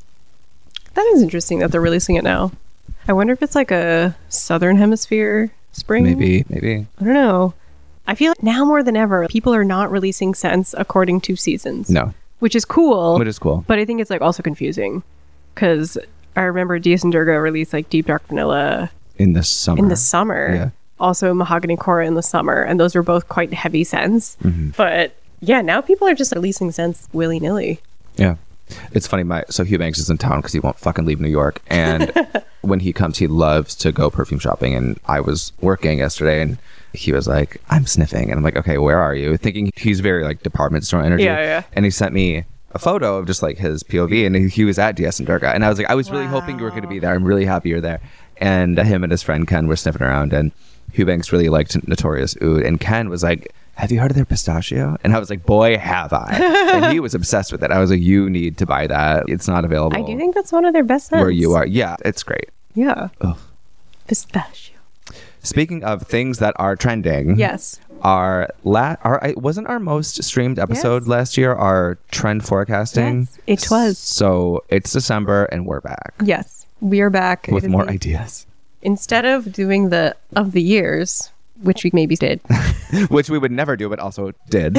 [SPEAKER 2] That is interesting that they're releasing it now. I wonder if it's like a Southern Hemisphere spring.
[SPEAKER 3] Maybe, maybe.
[SPEAKER 2] I don't know. I feel like now more than ever, people are not releasing scents according to seasons.
[SPEAKER 3] No.
[SPEAKER 2] Which is cool.
[SPEAKER 3] Which is cool.
[SPEAKER 2] But I think it's like also confusing. Because I remember Dias and Durga released like Deep Dark Vanilla
[SPEAKER 3] in the summer.
[SPEAKER 2] in the summer.
[SPEAKER 3] Yeah.
[SPEAKER 2] Also Mahogany Cora in the summer. And those were both quite heavy scents.
[SPEAKER 3] Mm-hmm.
[SPEAKER 2] But yeah, now people are just releasing scents willy-nilly.
[SPEAKER 3] Yeah. It's funny. My So Hugh Banks is in town because he won't fucking leave New York. And when he comes, he loves to go perfume shopping. And I was working yesterday and he was like, I'm sniffing. And I'm like, okay, where are you? Thinking he's very like department store energy.
[SPEAKER 2] Yeah, yeah.
[SPEAKER 3] And he sent me a photo of just like his P O V, and he, he was at Dias and Durga, and I was like, I was really
[SPEAKER 2] Wow.
[SPEAKER 3] hoping you were going to be there. I'm really happy you're there. And uh, him and his friend Ken were sniffing around, and Hugh Banks really liked Notorious Oud, and Ken was like, have you heard of their pistachio? And I was like, boy, have I. And he was obsessed with it. I was like, you need to buy that. It's not available.
[SPEAKER 2] I do think that's one of their best scents.
[SPEAKER 3] where you are. Yeah, it's great.
[SPEAKER 2] Yeah.
[SPEAKER 3] Ugh.
[SPEAKER 2] Pistachio.
[SPEAKER 3] Speaking of things that are trending,
[SPEAKER 2] Yes.
[SPEAKER 3] our la- our I, wasn't our most streamed episode
[SPEAKER 2] Yes.
[SPEAKER 3] last year our trend forecasting.
[SPEAKER 2] Yes, it was.
[SPEAKER 3] So it's December and we're back
[SPEAKER 2] Yes. We are back.
[SPEAKER 3] with
[SPEAKER 2] It is
[SPEAKER 3] more
[SPEAKER 2] the-
[SPEAKER 3] ideas,
[SPEAKER 2] Instead of doing the of the years, which we maybe did,
[SPEAKER 3] which we would never do, but also did.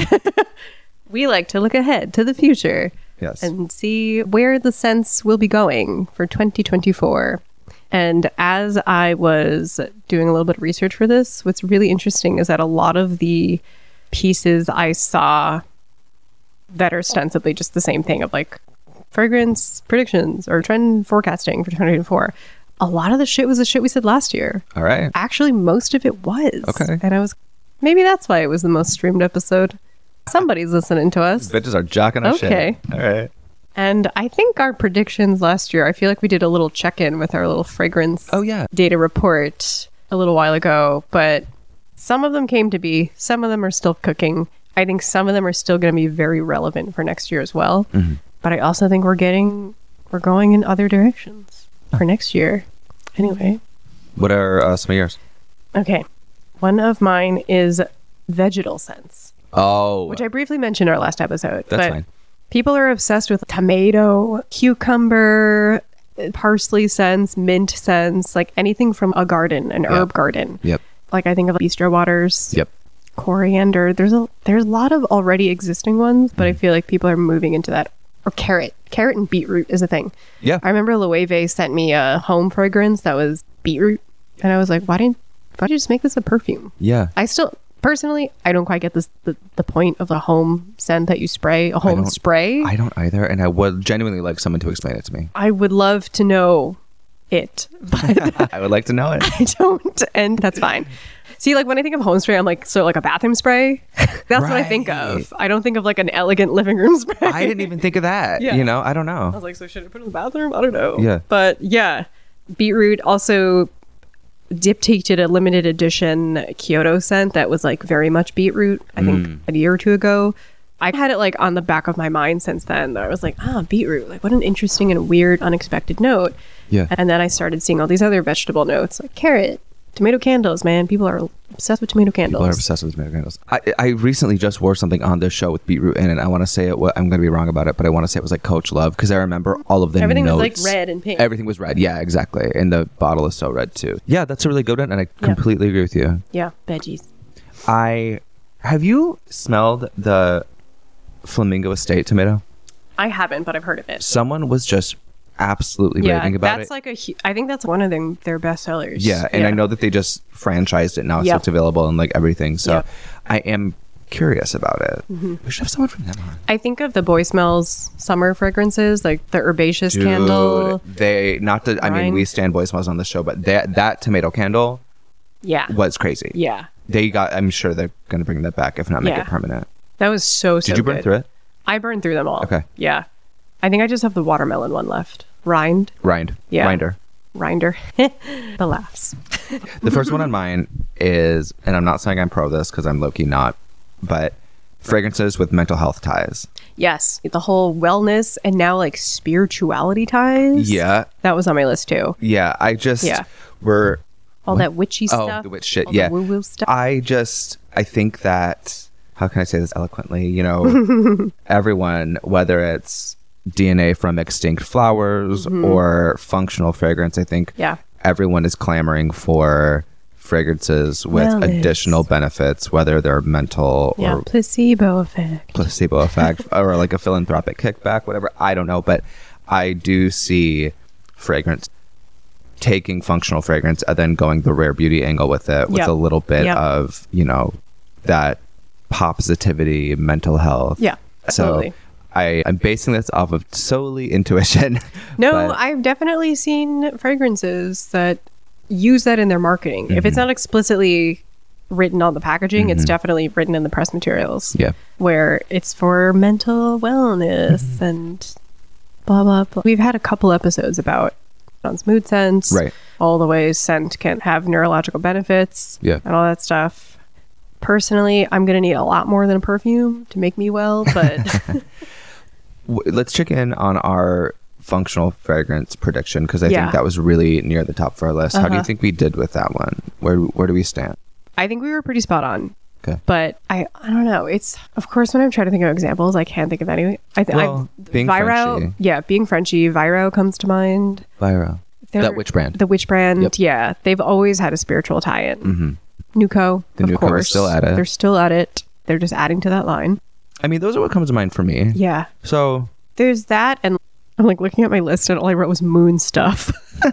[SPEAKER 2] we like to look ahead to the future
[SPEAKER 3] Yes.
[SPEAKER 2] and see where the scents will be going for twenty twenty-four. And as I was doing a little bit of research for this, what's really interesting is that a lot of the pieces I saw that are ostensibly just the same thing of like fragrance predictions or trend forecasting for twenty twenty-four, a lot of the shit was the shit we said last year.
[SPEAKER 3] All right.
[SPEAKER 2] Actually, most of it was.
[SPEAKER 3] Okay.
[SPEAKER 2] And I was, maybe that's why it was the most streamed episode. Somebody's listening to us.
[SPEAKER 3] Bitches are jocking our
[SPEAKER 2] Okay.
[SPEAKER 3] shit. All right.
[SPEAKER 2] And I think our predictions last year, I feel like we did a little check-in with our little fragrance
[SPEAKER 3] Oh, yeah.
[SPEAKER 2] data report a little while ago, but some of them came to be, some of them are still cooking. I think some of them are still going to be very relevant for next year as well.
[SPEAKER 3] Mm-hmm.
[SPEAKER 2] But I also think we're getting, we're going in other directions for next year. Anyway.
[SPEAKER 3] What are uh, some of yours?
[SPEAKER 2] Okay. One of mine is vegetal scents,
[SPEAKER 3] Oh,
[SPEAKER 2] which I briefly mentioned in our last episode.
[SPEAKER 3] that's
[SPEAKER 2] but
[SPEAKER 3] fine.
[SPEAKER 2] people are obsessed with tomato, cucumber, parsley scents, mint scents, like anything from a garden, an
[SPEAKER 3] Yep.
[SPEAKER 2] herb garden.
[SPEAKER 3] Yep.
[SPEAKER 2] Like I think of bistro waters,
[SPEAKER 3] Yep.
[SPEAKER 2] coriander. There's a there's a lot of already existing ones, but I
[SPEAKER 3] Mm-hmm.
[SPEAKER 2] feel like people are moving into that. Or carrot. Carrot and beetroot is a thing.
[SPEAKER 3] Yeah.
[SPEAKER 2] I remember Loewe sent me a home fragrance that was beetroot, and I was like, why didn't why don't you just make this a perfume?
[SPEAKER 3] Yeah.
[SPEAKER 2] I still personally I don't quite get this the, the point of a home scent that you spray, a home
[SPEAKER 3] don't-
[SPEAKER 2] spray.
[SPEAKER 3] I don't either, and I would genuinely like someone to explain it to me.
[SPEAKER 2] I would love to know it, but
[SPEAKER 3] I would like to know it.
[SPEAKER 2] I don't, and that's fine. See, like when I think of home spray, I'm like, so like a bathroom spray. That's what I think of. I don't think of like an elegant living room spray.
[SPEAKER 3] I didn't even think of that.
[SPEAKER 2] Yeah.
[SPEAKER 3] You know, I don't know.
[SPEAKER 2] I was like, so should I put it in the bathroom? I don't know.
[SPEAKER 3] Yeah.
[SPEAKER 2] But yeah, beetroot also dictated a limited edition Kyoto scent that was like very much beetroot, I think
[SPEAKER 3] Mm.
[SPEAKER 2] a year or two ago. I had it like on the back of my mind since then. That I was like, ah, beetroot. Like what an interesting and weird, unexpected note.
[SPEAKER 3] Yeah.
[SPEAKER 2] And then I started seeing all these other vegetable notes like carrot, Tomato candles, man. People are obsessed with tomato candles.
[SPEAKER 3] People are obsessed with tomato candles. I, I recently just wore something on this show with beetroot in it. I want to say it. I'm going to be wrong about it, but I want to say it was like Coach Love because I remember all of the
[SPEAKER 2] Everything
[SPEAKER 3] notes.
[SPEAKER 2] was like red and pink.
[SPEAKER 3] Everything was red. Yeah, exactly. And the bottle is so red too. Yeah, that's a really good one, and I
[SPEAKER 2] Yeah.
[SPEAKER 3] completely agree with you.
[SPEAKER 2] Yeah, veggies.
[SPEAKER 3] I have you smelled the Flamingo Estate tomato?
[SPEAKER 2] I haven't, but I've heard of it.
[SPEAKER 3] Someone was just absolutely
[SPEAKER 2] Yeah,
[SPEAKER 3] raving about
[SPEAKER 2] that's
[SPEAKER 3] it.
[SPEAKER 2] like a. hu- I think that's one of them, their best sellers.
[SPEAKER 3] Yeah, and I know that they just franchised it now, so
[SPEAKER 2] Yep.
[SPEAKER 3] it's available and like everything. So
[SPEAKER 2] Yep.
[SPEAKER 3] I am curious about it.
[SPEAKER 2] Mm-hmm.
[SPEAKER 3] We should have someone from them on.
[SPEAKER 2] I think of the Boy Smells summer fragrances, like the herbaceous
[SPEAKER 3] Dude,
[SPEAKER 2] candle.
[SPEAKER 3] they not to. I mean,
[SPEAKER 2] Ryan.
[SPEAKER 3] we stand Boy Smells on the show, but that that tomato candle
[SPEAKER 2] Yeah,
[SPEAKER 3] was crazy.
[SPEAKER 2] yeah,
[SPEAKER 3] They got. I'm sure they're going to bring that back, if not make
[SPEAKER 2] Yeah.
[SPEAKER 3] it permanent.
[SPEAKER 2] that was so. so
[SPEAKER 3] Did you burn
[SPEAKER 2] good.
[SPEAKER 3] through it?
[SPEAKER 2] I burned through them all.
[SPEAKER 3] Okay.
[SPEAKER 2] Yeah, I think I just have the watermelon one left. Rind,
[SPEAKER 3] Rind.
[SPEAKER 2] Yeah.
[SPEAKER 3] Rinder.
[SPEAKER 2] rinder, the laughs.
[SPEAKER 3] The first one on mine is, and I'm not saying I'm pro this because I'm low-key not, but fragrances with mental health ties.
[SPEAKER 2] Yes, the whole wellness and now like spirituality ties.
[SPEAKER 3] Yeah.
[SPEAKER 2] that was on my list too.
[SPEAKER 3] Yeah. I just,
[SPEAKER 2] Yeah.
[SPEAKER 3] we're,
[SPEAKER 2] All that witchy
[SPEAKER 3] oh,
[SPEAKER 2] stuff.
[SPEAKER 3] the witch shit.
[SPEAKER 2] all the
[SPEAKER 3] Yeah.
[SPEAKER 2] woo-woo stuff.
[SPEAKER 3] I just, I think that, how can I say this eloquently? You know, everyone, whether it's D N A from extinct flowers or functional fragrance, I think
[SPEAKER 2] Mm-hmm. Yeah.
[SPEAKER 3] everyone is clamoring for fragrances with
[SPEAKER 2] Wellness.
[SPEAKER 3] additional benefits, whether they're mental
[SPEAKER 2] yeah,
[SPEAKER 3] or
[SPEAKER 2] placebo effect.
[SPEAKER 3] placebo effect or like a philanthropic kickback, whatever. I don't know, but I do see fragrance taking functional fragrance and then going the rare beauty angle with it with
[SPEAKER 2] Yep.
[SPEAKER 3] a little bit
[SPEAKER 2] Yep.
[SPEAKER 3] of, you know, that positivity, mental health.
[SPEAKER 2] Yeah, absolutely.
[SPEAKER 3] So I, I'm basing this off of solely intuition.
[SPEAKER 2] No,
[SPEAKER 3] but-
[SPEAKER 2] I've definitely seen fragrances that use that in their marketing. If
[SPEAKER 3] Mm-hmm.
[SPEAKER 2] it's not explicitly written on the packaging, it's definitely written in the press materials.
[SPEAKER 3] Yeah.
[SPEAKER 2] Where it's for mental wellness
[SPEAKER 3] Mm-hmm.
[SPEAKER 2] and blah, blah, blah. We've had a couple episodes about on mood scents.
[SPEAKER 3] Right.
[SPEAKER 2] All the ways scent can have neurological benefits.
[SPEAKER 3] Yeah.
[SPEAKER 2] And all that stuff. Personally, I'm going to need a lot more than a perfume to make me well, but
[SPEAKER 3] W- let's check in on our functional fragrance prediction because I
[SPEAKER 2] Yeah.
[SPEAKER 3] think that was really near the top of our list. How do you
[SPEAKER 2] Uh-huh.
[SPEAKER 3] think we did with that one? Where where do we stand?
[SPEAKER 2] I think we were pretty spot on.
[SPEAKER 3] Okay.
[SPEAKER 2] But I, I don't know. It's of course when I'm trying to think of examples, I can't think of any. I think
[SPEAKER 3] Well, being
[SPEAKER 2] Viro,
[SPEAKER 3] Frenchy.
[SPEAKER 2] yeah, being Frenchy, Viro comes to mind.
[SPEAKER 3] Viro.
[SPEAKER 2] They're-
[SPEAKER 3] That which brand?
[SPEAKER 2] The Witch brand.
[SPEAKER 3] Yep.
[SPEAKER 2] Yeah, they've always had a spiritual tie-in.
[SPEAKER 3] Mm-hmm.
[SPEAKER 2] Nuco,
[SPEAKER 3] The
[SPEAKER 2] of
[SPEAKER 3] Nuco are
[SPEAKER 2] course,
[SPEAKER 3] still at it.
[SPEAKER 2] They're still at it. They're just adding to that line.
[SPEAKER 3] I mean, those are what comes to mind for me.
[SPEAKER 2] Yeah,
[SPEAKER 3] So
[SPEAKER 2] there's that, and I'm like looking at my list, and all I wrote was moon stuff.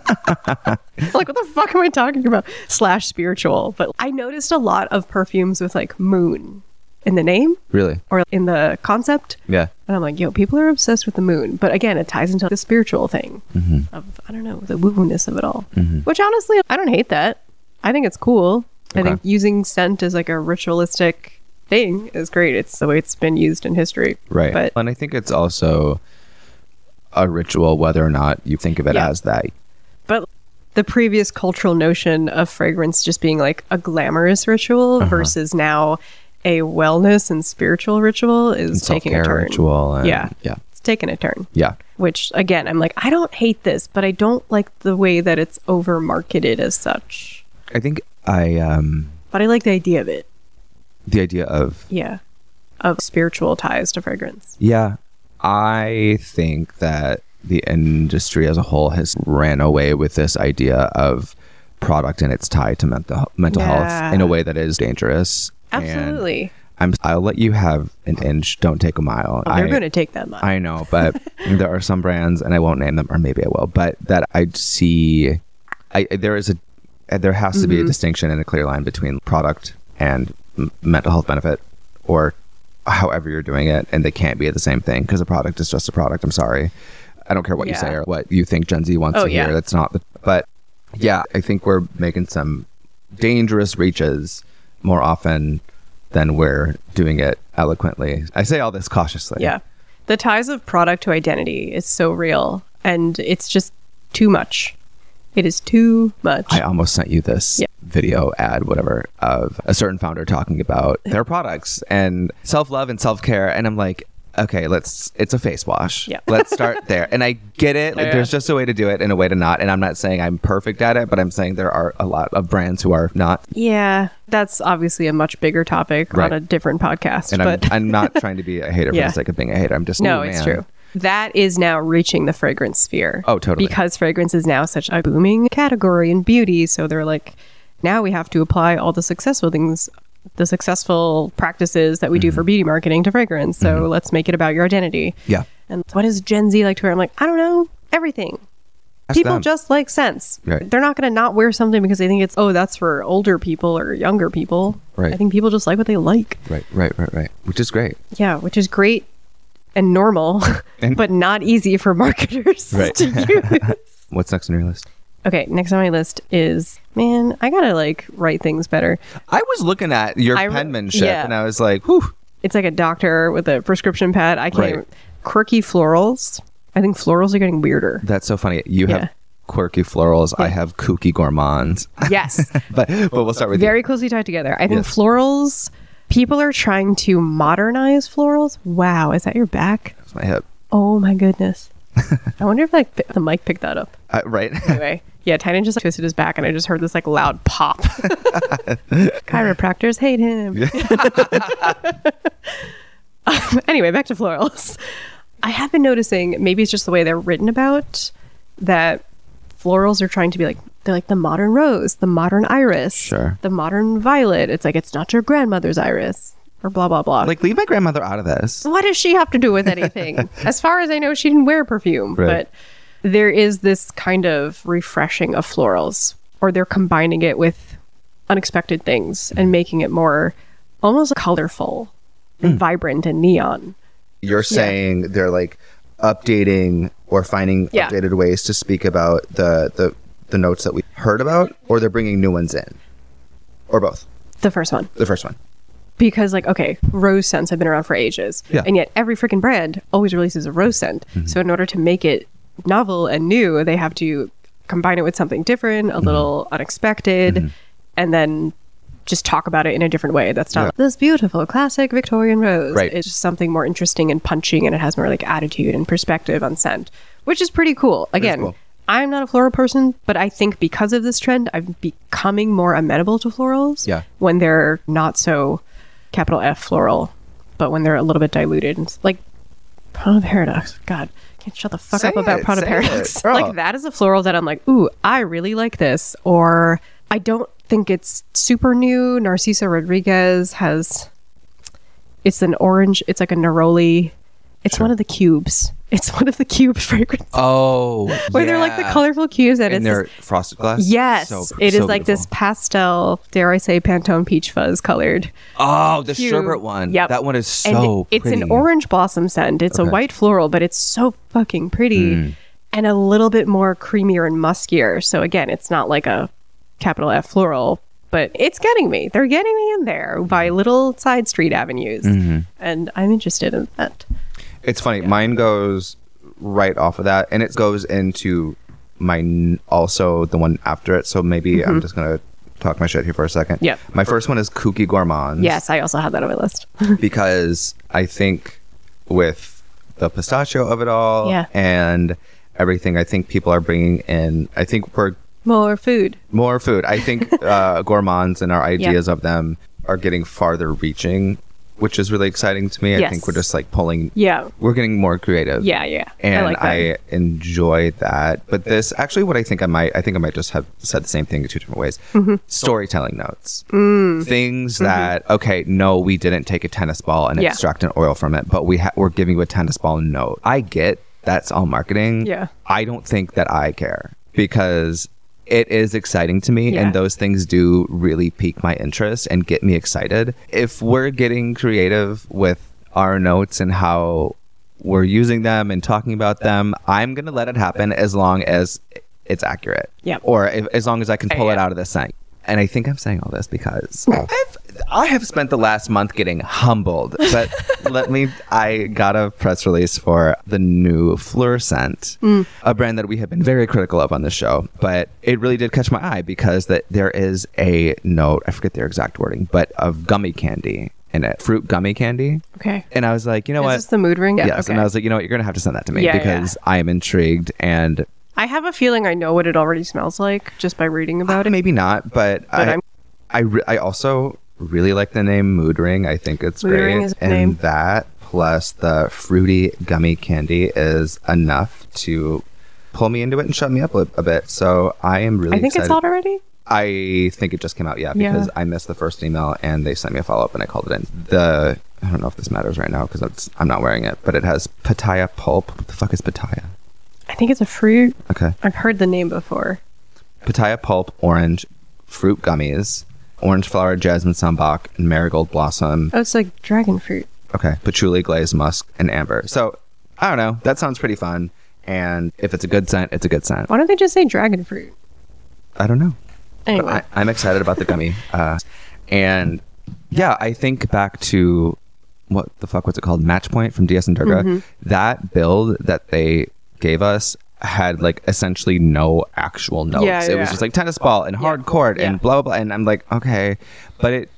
[SPEAKER 2] Like, what the fuck am I talking about? Slash spiritual. But I noticed a lot of perfumes with like moon in the name
[SPEAKER 3] really,
[SPEAKER 2] or in the concept.
[SPEAKER 3] yeah.
[SPEAKER 2] And I'm like, yo, people are obsessed with the moon. But again, it ties into the spiritual thing
[SPEAKER 3] Mm-hmm.
[SPEAKER 2] of, I don't know, the woo-woo-ness of it all. Which honestly, I don't hate that. I think it's cool. I
[SPEAKER 3] Okay.
[SPEAKER 2] think using scent as like a ritualistic thing is great. It's the way it's been used in history.
[SPEAKER 3] Right.
[SPEAKER 2] But
[SPEAKER 3] And I think it's also a ritual, whether or not you think of it
[SPEAKER 2] Yeah.
[SPEAKER 3] as that.
[SPEAKER 2] but the previous cultural notion of fragrance just being like a glamorous ritual
[SPEAKER 3] Uh-huh.
[SPEAKER 2] versus now a wellness and spiritual ritual is
[SPEAKER 3] And
[SPEAKER 2] taking a
[SPEAKER 3] self-care
[SPEAKER 2] turn.
[SPEAKER 3] ritual. And,
[SPEAKER 2] Yeah.
[SPEAKER 3] Yeah.
[SPEAKER 2] It's taking a turn.
[SPEAKER 3] Yeah.
[SPEAKER 2] Which again, I'm like, I don't hate this, but I don't like the way that it's over marketed as such.
[SPEAKER 3] I think I, um,
[SPEAKER 2] But I like the idea of it.
[SPEAKER 3] the idea of,
[SPEAKER 2] Yeah. Of spiritual ties to fragrance.
[SPEAKER 3] yeah, I think that the industry as a whole has ran away with this idea of product and its tie to mental mental
[SPEAKER 2] Yeah.
[SPEAKER 3] health in a way that is dangerous. And
[SPEAKER 2] Absolutely.
[SPEAKER 3] I'm, I'll let you have an inch. Don't take a mile.
[SPEAKER 2] Oh, they're
[SPEAKER 3] I-
[SPEAKER 2] going to take that much.
[SPEAKER 3] I know, but there are some brands, and I won't name them, or maybe I will, but that I see, I there is a, there has to be
[SPEAKER 2] Mm-hmm.
[SPEAKER 3] a distinction and a clear line between product and m- mental health benefit, or however you're doing it, and they can't be the same thing because a product is just a product. I'm sorry, I don't care what you
[SPEAKER 2] Yeah.
[SPEAKER 3] say or what you think Gen Z wants
[SPEAKER 2] Oh,
[SPEAKER 3] to hear.
[SPEAKER 2] yeah.
[SPEAKER 3] That's not the. But yeah, I think we're making some dangerous reaches more often than we're doing it eloquently. I say all this cautiously.
[SPEAKER 2] Yeah. The ties of product to identity is so real and it's just too much. It is too much.
[SPEAKER 3] I almost sent you this
[SPEAKER 2] Yeah.
[SPEAKER 3] video ad, whatever, of a certain founder talking about their products and self-love and self-care. And I'm like, okay, let's, it's a face wash.
[SPEAKER 2] Yeah.
[SPEAKER 3] Let's start there. And I get it.
[SPEAKER 2] Yeah.
[SPEAKER 3] There's just a way to do it and a way to not. And I'm not saying I'm perfect at it, but I'm saying there are a lot of brands who are not.
[SPEAKER 2] Yeah, that's obviously a much bigger topic
[SPEAKER 3] Right.
[SPEAKER 2] on a different podcast.
[SPEAKER 3] And
[SPEAKER 2] but
[SPEAKER 3] I'm, I'm not trying to be a hater
[SPEAKER 2] Yeah.
[SPEAKER 3] for the sake of being a hater. I'm just,
[SPEAKER 2] no,
[SPEAKER 3] "Ooh,
[SPEAKER 2] it's
[SPEAKER 3] man."
[SPEAKER 2] true. That is now reaching the fragrance sphere.
[SPEAKER 3] Oh, totally.
[SPEAKER 2] Because fragrance is now such a booming category in beauty. So they're like, now we have to apply all the successful things, the successful practices that we do for beauty marketing to fragrance. So
[SPEAKER 3] Mm-hmm.
[SPEAKER 2] let's make it about your identity.
[SPEAKER 3] Yeah.
[SPEAKER 2] And what does Gen Z like to wear? I'm like, I don't know, everything.
[SPEAKER 3] Ask
[SPEAKER 2] People
[SPEAKER 3] them.
[SPEAKER 2] just like scents.
[SPEAKER 3] Right.
[SPEAKER 2] They're not going to not wear something because they think it's, oh, that's for older people or younger people.
[SPEAKER 3] Right.
[SPEAKER 2] I think people just like what they like.
[SPEAKER 3] Right, right, right, right. Which is great.
[SPEAKER 2] Yeah, which is great and normal,
[SPEAKER 3] And-
[SPEAKER 2] but not easy for marketers
[SPEAKER 3] Right.
[SPEAKER 2] to use.
[SPEAKER 3] What's next on your list?
[SPEAKER 2] Okay, next on my list is, man, I gotta like write things better.
[SPEAKER 3] I was looking at your
[SPEAKER 2] I re-
[SPEAKER 3] penmanship
[SPEAKER 2] yeah.
[SPEAKER 3] and I was like, whew.
[SPEAKER 2] It's like a doctor with a prescription pad. I can't.
[SPEAKER 3] Right.
[SPEAKER 2] Even, quirky florals. I think florals are getting weirder.
[SPEAKER 3] That's so funny. You
[SPEAKER 2] Yeah.
[SPEAKER 3] have quirky florals. I
[SPEAKER 2] Yeah.
[SPEAKER 3] have kooky gourmands.
[SPEAKER 2] Yes,
[SPEAKER 3] but but we'll start with you.
[SPEAKER 2] very closely tied together. I think
[SPEAKER 3] Yes.
[SPEAKER 2] florals. People are trying to modernize florals. Wow, is that your back?
[SPEAKER 3] That's my hip.
[SPEAKER 2] Oh my goodness. I wonder if like the mic picked that up.
[SPEAKER 3] Uh, right?
[SPEAKER 2] Anyway, yeah, Tynan just like, twisted his back and I just heard this like loud pop. Chiropractors hate him. Um, anyway, back to florals. I have been noticing, maybe it's just the way they're written about, that florals are trying to be like, they're like the modern rose, the modern iris,
[SPEAKER 3] Sure.
[SPEAKER 2] the modern violet. It's like, it's not your grandmother's iris or blah, blah, blah.
[SPEAKER 3] Like, leave my grandmother out of this.
[SPEAKER 2] What does she have to do with anything? As far as I know, she didn't wear perfume,
[SPEAKER 3] Right.
[SPEAKER 2] but there is this kind of refreshing of florals, or they're combining it with unexpected things and making it more almost colorful and vibrant and neon.
[SPEAKER 3] You're saying they're like updating or finding
[SPEAKER 2] Yeah.
[SPEAKER 3] updated ways to speak about the, the, the notes that we heard about, or they're bringing new ones in? Or both?
[SPEAKER 2] The first one.
[SPEAKER 3] The first one.
[SPEAKER 2] Because, like, okay, rose scents have been around for ages.
[SPEAKER 3] Yeah.
[SPEAKER 2] And yet every freaking brand always releases a rose scent. So in order to make it novel and new, they have to combine it with something different, a little unexpected, and then just talk about it in a different way. That's not
[SPEAKER 3] Yeah.
[SPEAKER 2] this beautiful classic Victorian rose.
[SPEAKER 3] Right.
[SPEAKER 2] It's just something more interesting and punching, and it has more like attitude and perspective on scent, which is pretty cool. Again,
[SPEAKER 3] cool.
[SPEAKER 2] I'm not a floral person, but I think because of this trend, I'm becoming more amenable to florals.
[SPEAKER 3] Yeah.
[SPEAKER 2] When they're not so capital F floral, but when they're a little bit diluted. And it's like Prada Paradox. God, can't shut the fuck
[SPEAKER 3] Say
[SPEAKER 2] up about
[SPEAKER 3] it,
[SPEAKER 2] Prada
[SPEAKER 3] say
[SPEAKER 2] Paradox.
[SPEAKER 3] it, girl.
[SPEAKER 2] Like that is a floral that I'm like, ooh, I really like this. Or I don't think it's super new. Narciso Rodriguez has, it's an orange, it's like a neroli. It's one of the cubes. It's one of the cube fragrances.
[SPEAKER 3] Oh,
[SPEAKER 2] Where they're like the colorful cubes and,
[SPEAKER 3] And
[SPEAKER 2] it's
[SPEAKER 3] they're
[SPEAKER 2] this-
[SPEAKER 3] frosted glass?
[SPEAKER 2] yes,
[SPEAKER 3] So-
[SPEAKER 2] it is
[SPEAKER 3] so
[SPEAKER 2] like this
[SPEAKER 3] beautiful.
[SPEAKER 2] pastel, dare I say, Pantone peach fuzz colored.
[SPEAKER 3] Oh, the
[SPEAKER 2] cube.
[SPEAKER 3] sherbet one.
[SPEAKER 2] Yep.
[SPEAKER 3] That one is
[SPEAKER 2] And
[SPEAKER 3] so
[SPEAKER 2] it's
[SPEAKER 3] pretty.
[SPEAKER 2] an orange blossom scent. It's
[SPEAKER 3] Okay.
[SPEAKER 2] a white floral, but it's so fucking pretty
[SPEAKER 3] Mm.
[SPEAKER 2] and a little bit more creamier and muskier. So again, it's not like a capital F floral, but it's getting me. They're getting me in there by little side street avenues.
[SPEAKER 3] Mm-hmm.
[SPEAKER 2] And I'm interested in that.
[SPEAKER 3] It's funny. Mine goes right off of that, and it goes into my n- also the one after it. So maybe I'm just gonna talk my shit here for a second.
[SPEAKER 2] Mm-hmm. Yep.
[SPEAKER 3] My first one is Kooky Gourmands.
[SPEAKER 2] Yes, I also have that on my list.
[SPEAKER 3] Because I think with the pistachio of it all,
[SPEAKER 2] Yeah.
[SPEAKER 3] and everything, I think people are bringing in. I think we're
[SPEAKER 2] More food.
[SPEAKER 3] more food. I think uh, gourmands and our ideas of them are getting farther reaching, which is really exciting to me. I
[SPEAKER 2] Yes.
[SPEAKER 3] think we're just like pulling.
[SPEAKER 2] Yeah.
[SPEAKER 3] We're getting more creative.
[SPEAKER 2] Yeah, yeah.
[SPEAKER 3] And
[SPEAKER 2] I like that.
[SPEAKER 3] I enjoy that. But this actually what I think I might I think I might just have said the same thing in two different ways.
[SPEAKER 2] Mm-hmm.
[SPEAKER 3] Storytelling notes.
[SPEAKER 2] Mm.
[SPEAKER 3] Things that okay, no, we didn't take a tennis ball and
[SPEAKER 2] Yeah.
[SPEAKER 3] extract an oil from it, but we ha- we're giving you a tennis ball note. I get that's all marketing.
[SPEAKER 2] Yeah.
[SPEAKER 3] I don't think that I care because it is exciting to me,
[SPEAKER 2] Yeah.
[SPEAKER 3] and those things do really pique my interest and get me excited. If we're getting creative with our notes and how we're using them and talking about them, I'm going to let it happen as long as it's accurate.
[SPEAKER 2] Yep.
[SPEAKER 3] Or if, as long as I can pull it
[SPEAKER 2] Yeah.
[SPEAKER 3] out of the scent. And I think I'm saying all this because I've, I have spent the last month getting humbled. But let me, I got a press release for the new Fleur scent,
[SPEAKER 2] Mm.
[SPEAKER 3] a brand that we have been very critical of on the show. But it really did catch my eye because that there is a note, I forget their exact wording, but of gummy candy in it. Fruit gummy candy.
[SPEAKER 2] Okay.
[SPEAKER 3] And I was like, you know
[SPEAKER 2] Is
[SPEAKER 3] what?
[SPEAKER 2] this the mood ring? Yeah.
[SPEAKER 3] Yes.
[SPEAKER 2] Okay.
[SPEAKER 3] And I was like, you know what? You're going to have to send that to me
[SPEAKER 2] Yeah,
[SPEAKER 3] because I am intrigued. And
[SPEAKER 2] I have a feeling I know what it already smells like just by reading about it.
[SPEAKER 3] maybe not, but,
[SPEAKER 2] But
[SPEAKER 3] I,
[SPEAKER 2] I'm-
[SPEAKER 3] I, re- I also really like the name Mood Ring. I think it's
[SPEAKER 2] Mood
[SPEAKER 3] great.
[SPEAKER 2] Ring is a
[SPEAKER 3] and
[SPEAKER 2] name.
[SPEAKER 3] that plus the fruity gummy candy is enough to pull me into it and shut me up a, a bit. So I am really
[SPEAKER 2] I think
[SPEAKER 3] excited.
[SPEAKER 2] it's out already.
[SPEAKER 3] I think it just came out, yeah, because
[SPEAKER 2] Yeah.
[SPEAKER 3] I missed the first email and they sent me a follow up and I called it in. The I don't know if this matters right now because I'm not wearing it, but it has pitaya pulp. What the fuck is pitaya?
[SPEAKER 2] I think it's a fruit.
[SPEAKER 3] Okay,
[SPEAKER 2] I've heard the name before.
[SPEAKER 3] pitaya pulp, orange, fruit gummies, orange flower, jasmine sambac, and marigold blossom.
[SPEAKER 2] Oh, it's like dragon fruit.
[SPEAKER 3] Okay, patchouli, glaze, musk, and amber. So I don't know. That sounds pretty fun. And if it's a good scent, it's a good scent.
[SPEAKER 2] Why don't they just say dragon fruit?
[SPEAKER 3] I don't know.
[SPEAKER 2] Anyway.
[SPEAKER 3] I, I'm excited about the gummy. Uh, and yeah, I think back to what the fuck was it called? Match Point from D S and Durga.
[SPEAKER 2] Mm-hmm.
[SPEAKER 3] That build that they gave us had like essentially no actual notes.
[SPEAKER 2] Yeah,
[SPEAKER 3] it
[SPEAKER 2] yeah.
[SPEAKER 3] was just like tennis ball and hard court
[SPEAKER 2] Yeah.
[SPEAKER 3] and blah, blah, blah. And I'm like, okay. But it,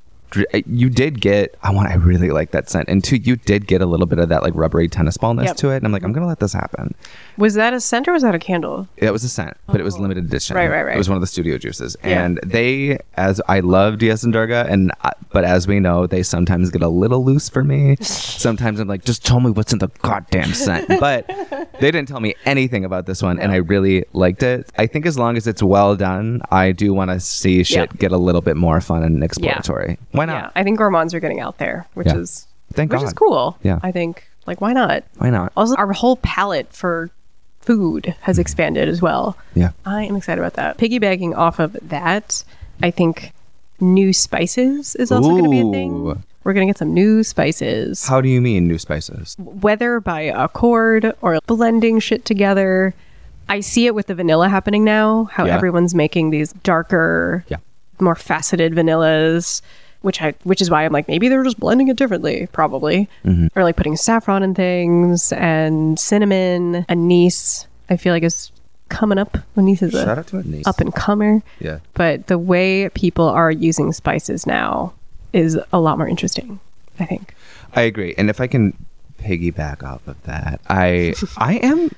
[SPEAKER 3] you did get, I want, I really like that scent. And two, you did get a little bit of that like rubbery tennis ballness
[SPEAKER 2] Yep.
[SPEAKER 3] to it. And I'm like, I'm going to let this happen.
[SPEAKER 2] Was that a scent or was that a candle?
[SPEAKER 3] It was a scent, but it was limited edition.
[SPEAKER 2] Right, right, right.
[SPEAKER 3] It was one of the studio juices,
[SPEAKER 2] Yeah.
[SPEAKER 3] and they, as I love D S and Durga, and I, but as we know, they sometimes get a little loose for me. Sometimes I'm like, just tell me what's in the goddamn scent. But they didn't tell me anything about this one, and I really liked it. I think as long as it's well done, I do want to see shit
[SPEAKER 2] Yeah.
[SPEAKER 3] get a little bit more fun and exploratory. Why not?
[SPEAKER 2] Yeah, I think gourmands are getting out there, which
[SPEAKER 3] Yeah.
[SPEAKER 2] is
[SPEAKER 3] Thank
[SPEAKER 2] which
[SPEAKER 3] God.
[SPEAKER 2] is cool.
[SPEAKER 3] Yeah.
[SPEAKER 2] I think like why not?
[SPEAKER 3] Why not?
[SPEAKER 2] Also, our whole palette for food has expanded as well.
[SPEAKER 3] Yeah.
[SPEAKER 2] I am excited about that. Piggybacking off of that, I think new spices is also going to be a
[SPEAKER 3] Ooh.
[SPEAKER 2] thing. We're going to get some new spices.
[SPEAKER 3] How do you mean new spices?
[SPEAKER 2] Whether by accord or blending shit together. I see it with the vanilla happening now, how
[SPEAKER 3] Yeah.
[SPEAKER 2] everyone's making these darker,
[SPEAKER 3] Yeah.
[SPEAKER 2] more faceted vanillas, which I which is why I'm like, maybe they're just blending it differently, probably.
[SPEAKER 3] Mm-hmm.
[SPEAKER 2] Or like putting saffron in things and cinnamon. Anise, I feel like is coming up. Anise is
[SPEAKER 3] Shout
[SPEAKER 2] a
[SPEAKER 3] out to Anise.
[SPEAKER 2] up and comer.
[SPEAKER 3] Yeah.
[SPEAKER 2] But the way people are using spices now is a lot more interesting, I think.
[SPEAKER 3] I agree. And if I can piggyback off of that, I I am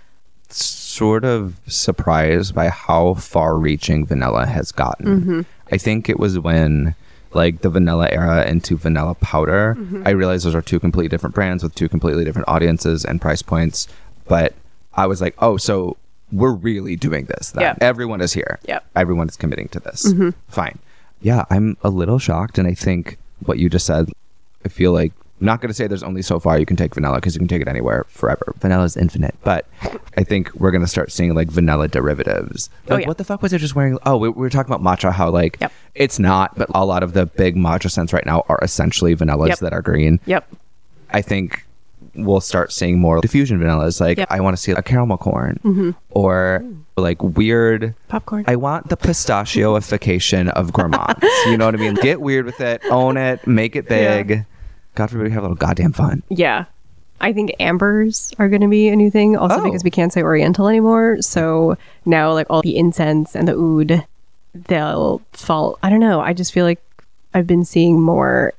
[SPEAKER 3] sort of surprised by how far reaching vanilla has gotten.
[SPEAKER 2] Mm-hmm.
[SPEAKER 3] I think it was when like the vanilla era into vanilla powder,
[SPEAKER 2] Mm-hmm.
[SPEAKER 3] I realized those are two completely different brands with two completely different audiences and price points. But I was like, oh, so we're really doing this. That
[SPEAKER 2] Yeah.
[SPEAKER 3] everyone is here.
[SPEAKER 2] Yeah.
[SPEAKER 3] Everyone is committing to this.
[SPEAKER 2] Mm-hmm.
[SPEAKER 3] Fine. Yeah, I'm a little shocked. And I think what you just said, I feel like, I'm not going to say there's only so far you can take vanilla because you can take it anywhere forever. Vanilla is infinite. But I think we're going to start seeing like vanilla derivatives.
[SPEAKER 2] Oh,
[SPEAKER 3] Like,
[SPEAKER 2] yeah.
[SPEAKER 3] what the fuck was it just wearing? Oh, we, we were talking about matcha, how like
[SPEAKER 2] Yep.
[SPEAKER 3] it's not, but a lot of the big matcha scents right now are essentially vanillas
[SPEAKER 2] Yep.
[SPEAKER 3] that are green.
[SPEAKER 2] Yep.
[SPEAKER 3] I think we'll start seeing more diffusion vanillas. Like,
[SPEAKER 2] Yep.
[SPEAKER 3] I want to see a caramel corn
[SPEAKER 2] Mm-hmm.
[SPEAKER 3] or like weird.
[SPEAKER 2] Popcorn.
[SPEAKER 3] I want the pistachioification of gourmands. You know what I mean? Get weird with it, own it, make it big.
[SPEAKER 2] Yeah.
[SPEAKER 3] God forbid we have a little goddamn fun.
[SPEAKER 2] Yeah. I think ambers are going to be a new thing also
[SPEAKER 3] Oh.
[SPEAKER 2] because we can't say oriental anymore. So now like all the incense and the oud, they'll fall. I don't know. I just feel like I've been seeing more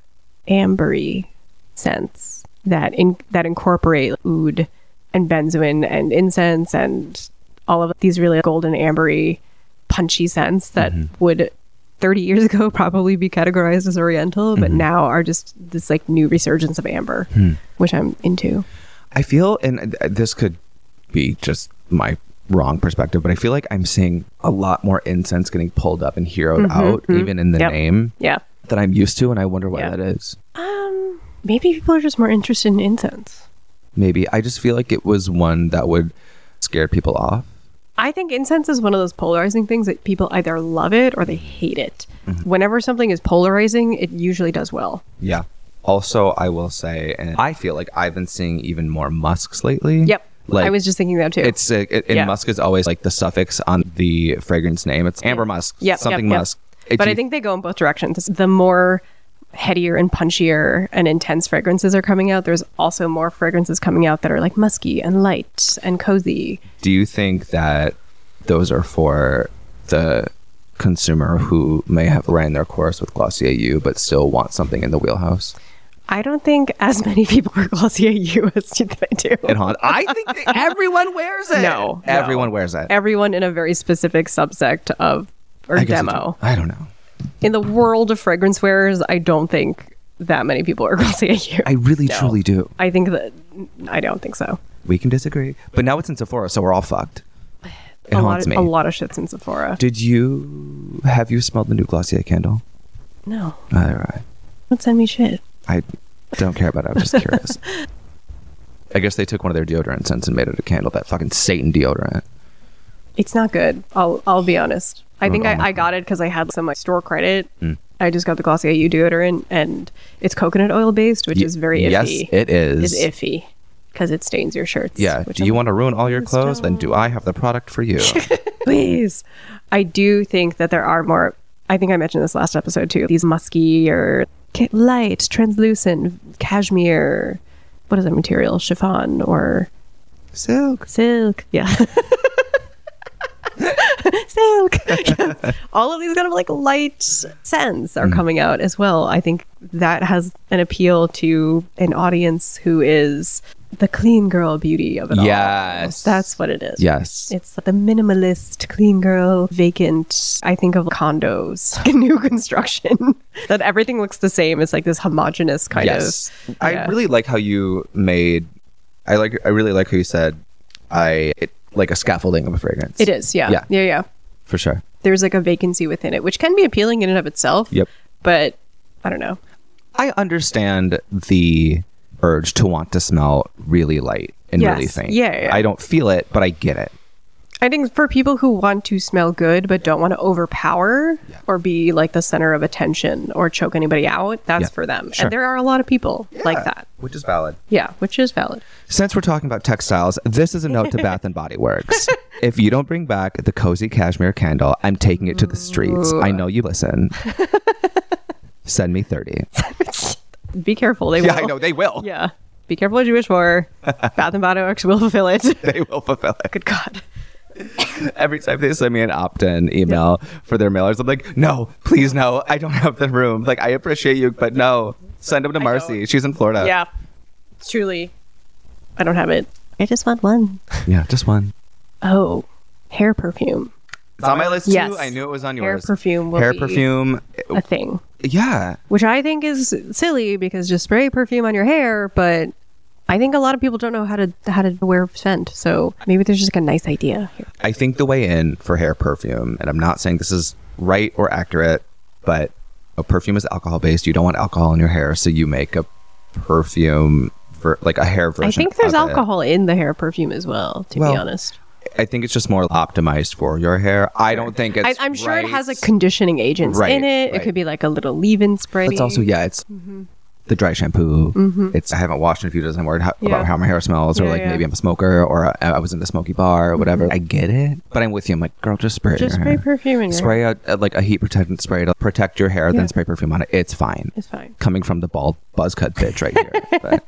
[SPEAKER 2] ambery scents that in that incorporate oud and benzoin and incense and all of these really golden ambery punchy scents that would thirty years ago probably be categorized as oriental, but now are just this like new resurgence of amber, which I'm into.
[SPEAKER 3] I feel, and uh, this could be just my wrong perspective, but I feel like I'm seeing a lot more incense getting pulled up and heroed out, even in the
[SPEAKER 2] Yep.
[SPEAKER 3] name,
[SPEAKER 2] Yeah.
[SPEAKER 3] that I'm used to, and I wonder why
[SPEAKER 2] Yeah.
[SPEAKER 3] that is.
[SPEAKER 2] Um, maybe people are just more interested in incense.
[SPEAKER 3] Maybe. I just feel like it was one that would scare people off.
[SPEAKER 2] I think incense is one of those polarizing things that people either love it or they hate it. Whenever something is polarizing, it usually does well.
[SPEAKER 3] Yeah. Also, I will say, and I feel like I've been seeing even more musks lately.
[SPEAKER 2] Yep.
[SPEAKER 3] Like,
[SPEAKER 2] I was just thinking that too.
[SPEAKER 3] It's uh, it, and
[SPEAKER 2] Yeah.
[SPEAKER 3] musk is always like the suffix on the fragrance name. It's amber musk,
[SPEAKER 2] Yep,
[SPEAKER 3] something
[SPEAKER 2] yep, yep.
[SPEAKER 3] musk. It-
[SPEAKER 2] but
[SPEAKER 3] do
[SPEAKER 2] I
[SPEAKER 3] you-
[SPEAKER 2] think they go in both directions. The more headier and punchier and intense fragrances are coming out, there's also more fragrances coming out that are like musky and light and cozy.
[SPEAKER 3] do you think that those are for the consumer who may have ran their course with Glossier U but still want something in the wheelhouse?
[SPEAKER 2] I don't think as many people wear Glossier U as they do.
[SPEAKER 3] It haunts. I think that everyone wears it.
[SPEAKER 2] No,
[SPEAKER 3] everyone
[SPEAKER 2] no.
[SPEAKER 3] wears it.
[SPEAKER 2] Everyone in a very specific subsect of or
[SPEAKER 3] I guess
[SPEAKER 2] demo.
[SPEAKER 3] I don't know.
[SPEAKER 2] In the world of fragrance wearers, I don't think that many people wear Glossier U.
[SPEAKER 3] I really
[SPEAKER 2] No.
[SPEAKER 3] truly do.
[SPEAKER 2] I think that I don't think so.
[SPEAKER 3] We can disagree, but now it's in Sephora, so we're all fucked. It
[SPEAKER 2] a
[SPEAKER 3] haunts
[SPEAKER 2] lot,
[SPEAKER 3] me.
[SPEAKER 2] A lot of shit's in Sephora.
[SPEAKER 3] Did you have you smelled the new Glossier candle?
[SPEAKER 2] No,
[SPEAKER 3] All right.
[SPEAKER 2] don't send me shit.
[SPEAKER 3] I don't care about it. I'm just curious. I guess they took one of their deodorant scents and made it a candle. That fucking Satan deodorant.
[SPEAKER 2] It's not good. I'll I'll be honest. I think
[SPEAKER 3] Oh my
[SPEAKER 2] I, I got it because I had some like store credit.
[SPEAKER 3] Mm.
[SPEAKER 2] I just got the Glossier U deodorant, and it's coconut oil based, which
[SPEAKER 3] Y-
[SPEAKER 2] is very iffy.
[SPEAKER 3] Yes, it is.
[SPEAKER 2] Is iffy because it stains your shirts.
[SPEAKER 3] Yeah.
[SPEAKER 2] which
[SPEAKER 3] Do
[SPEAKER 2] I'm
[SPEAKER 3] you
[SPEAKER 2] like,
[SPEAKER 3] want to ruin all your
[SPEAKER 2] please
[SPEAKER 3] clothes? Then
[SPEAKER 2] don't.
[SPEAKER 3] do I have the product for you?
[SPEAKER 2] Please. I do think that there are more. I think I mentioned this last episode too. These musky or ca- light, translucent, cashmere. What is that material? Chiffon or
[SPEAKER 3] Silk.
[SPEAKER 2] silk? Yeah. Silk. Yeah. All of these kind of like light scents are coming out as well. I think that has an appeal to an audience who is the clean girl beauty of it all.
[SPEAKER 3] Yes.
[SPEAKER 2] That's what it is.
[SPEAKER 3] Yes.
[SPEAKER 2] It's the minimalist, clean girl, vacant. I think of condos, new construction, that everything looks the same. It's like this homogenous kind
[SPEAKER 3] yes.
[SPEAKER 2] of.
[SPEAKER 3] I
[SPEAKER 2] yeah.
[SPEAKER 3] really like how you made. I like. I really like how you said. I it, like a scaffolding of a fragrance.
[SPEAKER 2] It is, yeah.
[SPEAKER 3] Yeah.
[SPEAKER 2] Yeah, yeah.
[SPEAKER 3] For sure.
[SPEAKER 2] There's like a vacancy within it, which can be appealing in and of itself.
[SPEAKER 3] Yep.
[SPEAKER 2] But I don't know.
[SPEAKER 3] I understand the urge to want to smell really light and
[SPEAKER 2] Yes.
[SPEAKER 3] really faint.
[SPEAKER 2] Yeah, yeah.
[SPEAKER 3] I don't feel it, but I get it.
[SPEAKER 2] I think for people who want to smell good but don't want to overpower
[SPEAKER 3] Yeah.
[SPEAKER 2] or be like the center of attention or choke anybody out, that's
[SPEAKER 3] Yeah,
[SPEAKER 2] for them.
[SPEAKER 3] sure.
[SPEAKER 2] And there are a lot of people like that.
[SPEAKER 3] Which is valid.
[SPEAKER 2] Yeah, which is valid.
[SPEAKER 3] Since we're talking about textiles, this is a note to Bath and Body Works. If you don't bring back the cozy cashmere candle, I'm taking it to the streets. I know you listen. Send me thirty.
[SPEAKER 2] Be careful. They will.
[SPEAKER 3] Yeah, I know they will.
[SPEAKER 2] Yeah. Be careful what you wish for. Bath and Body Works will fulfill it.
[SPEAKER 3] They will fulfill it.
[SPEAKER 2] Good God.
[SPEAKER 3] Every time they send me an opt-in email for their mailers, I'm like, no, please no, I don't have the room. Like, I appreciate you, but no, send them to Marcy.
[SPEAKER 2] don't.
[SPEAKER 3] She's in Florida.
[SPEAKER 2] Yeah. Truly. I don't have it. I just want one.
[SPEAKER 3] Yeah, just one.
[SPEAKER 2] Oh, hair perfume.
[SPEAKER 3] It's on my list
[SPEAKER 2] Yes.
[SPEAKER 3] too. I knew it was on
[SPEAKER 2] Hair
[SPEAKER 3] yours.
[SPEAKER 2] perfume will
[SPEAKER 3] Hair
[SPEAKER 2] be
[SPEAKER 3] perfume.
[SPEAKER 2] a thing.
[SPEAKER 3] Yeah.
[SPEAKER 2] Which I think is silly because just spray perfume on your hair, but I think a lot of people don't know how to how to wear scent. So maybe there's just like a nice idea here.
[SPEAKER 3] I think the way in for hair perfume, and I'm not saying this is right or accurate, but a perfume is alcohol based. You don't want alcohol in your hair, so you make a perfume for like a hair version.
[SPEAKER 2] I think there's
[SPEAKER 3] of it.
[SPEAKER 2] alcohol in the hair perfume as well, to
[SPEAKER 3] Well,
[SPEAKER 2] be honest.
[SPEAKER 3] I think it's just more optimized for your hair. I don't think
[SPEAKER 2] I,
[SPEAKER 3] it's.
[SPEAKER 2] I'm sure
[SPEAKER 3] right.
[SPEAKER 2] it has like conditioning agents
[SPEAKER 3] Right,
[SPEAKER 2] in it. It
[SPEAKER 3] right.
[SPEAKER 2] could be like a little leave-in spray.
[SPEAKER 3] It's also yeah. It's the dry shampoo. It's I haven't washed in a few days. I'm worried how,
[SPEAKER 2] Mm-hmm. Yeah.
[SPEAKER 3] about how my hair smells, or
[SPEAKER 2] Yeah,
[SPEAKER 3] like
[SPEAKER 2] yeah.
[SPEAKER 3] maybe I'm a smoker, or I, I was in the smoky bar, or whatever. I get it, but I'm with you. I'm like, girl, just spray. it in
[SPEAKER 2] Just
[SPEAKER 3] your
[SPEAKER 2] spray
[SPEAKER 3] hair.
[SPEAKER 2] perfume in your
[SPEAKER 3] Spray a, a- like a heat protectant spray to protect your hair,
[SPEAKER 2] Yeah.
[SPEAKER 3] then spray perfume on it. It's fine.
[SPEAKER 2] It's fine.
[SPEAKER 3] Coming from the bald buzz cut bitch right here. But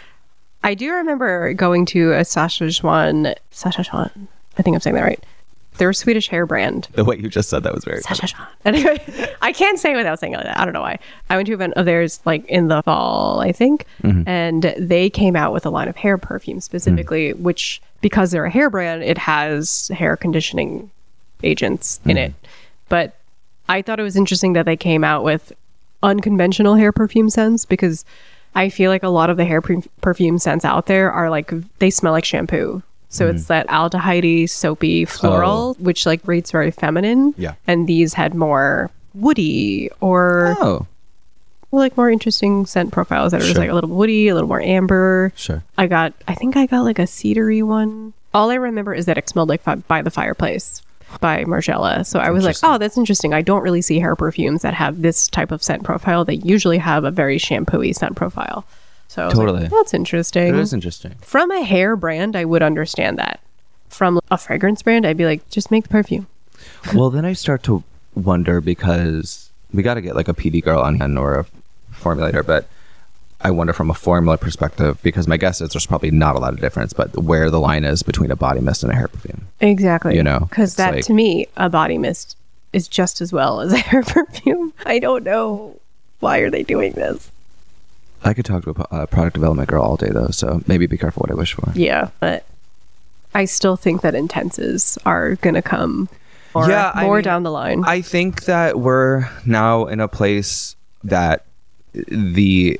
[SPEAKER 2] I do remember going to a Saskatchewan, Saskatchewan, I think I'm saying that right. They're a Swedish hair brand.
[SPEAKER 3] the way you just said that was very funny.
[SPEAKER 2] Saskatchewan. Anyway, I can't say it without saying it like that. I don't know why. I went to an event of theirs like in the fall, I think, and they came out with a line of hair perfume specifically, which because they're a hair brand, it has hair conditioning agents in it. But I thought it was interesting that they came out with unconventional hair perfume scents because I feel like a lot of the hair per- perfume scents out there are like they smell like shampoo. So it's that aldehyde, soapy, floral, which like rates very feminine.
[SPEAKER 3] Yeah.
[SPEAKER 2] And these had more woody or
[SPEAKER 3] Oh,
[SPEAKER 2] like more interesting scent profiles that are just
[SPEAKER 3] Sure.
[SPEAKER 2] like a little woody, a little more amber.
[SPEAKER 3] sure.
[SPEAKER 2] I got, I think I got like a cedary one. All I remember is that it smelled like fi- By the Fireplace by Margiela. So I was like,
[SPEAKER 3] Interesting.
[SPEAKER 2] oh, that's interesting. I don't really see hair perfumes that have this type of scent profile. They usually have a very shampoo-y scent profile. So I was like,
[SPEAKER 3] Totally.
[SPEAKER 2] that's interesting.
[SPEAKER 3] It is interesting.
[SPEAKER 2] From a hair brand, I would understand that. From a fragrance brand, I'd be like, just make the perfume.
[SPEAKER 3] Well, then I start to wonder because we got to get like a P D girl on hand or a formulator, but I wonder from a formula perspective because my guess is there's probably not a lot of difference, but where the line is between a body mist and a hair perfume.
[SPEAKER 2] Exactly.
[SPEAKER 3] You know,
[SPEAKER 2] because
[SPEAKER 3] it's
[SPEAKER 2] that
[SPEAKER 3] like-
[SPEAKER 2] to me, a body mist is just as well as hair perfume. I don't know. Why are they doing this?
[SPEAKER 3] I could talk to a uh, product development girl all day, though, so maybe be careful what I wish for.
[SPEAKER 2] Yeah, but I still think that intenses are going to come more,
[SPEAKER 3] yeah, I
[SPEAKER 2] more
[SPEAKER 3] mean,
[SPEAKER 2] down the line.
[SPEAKER 3] I think that we're now in a place that the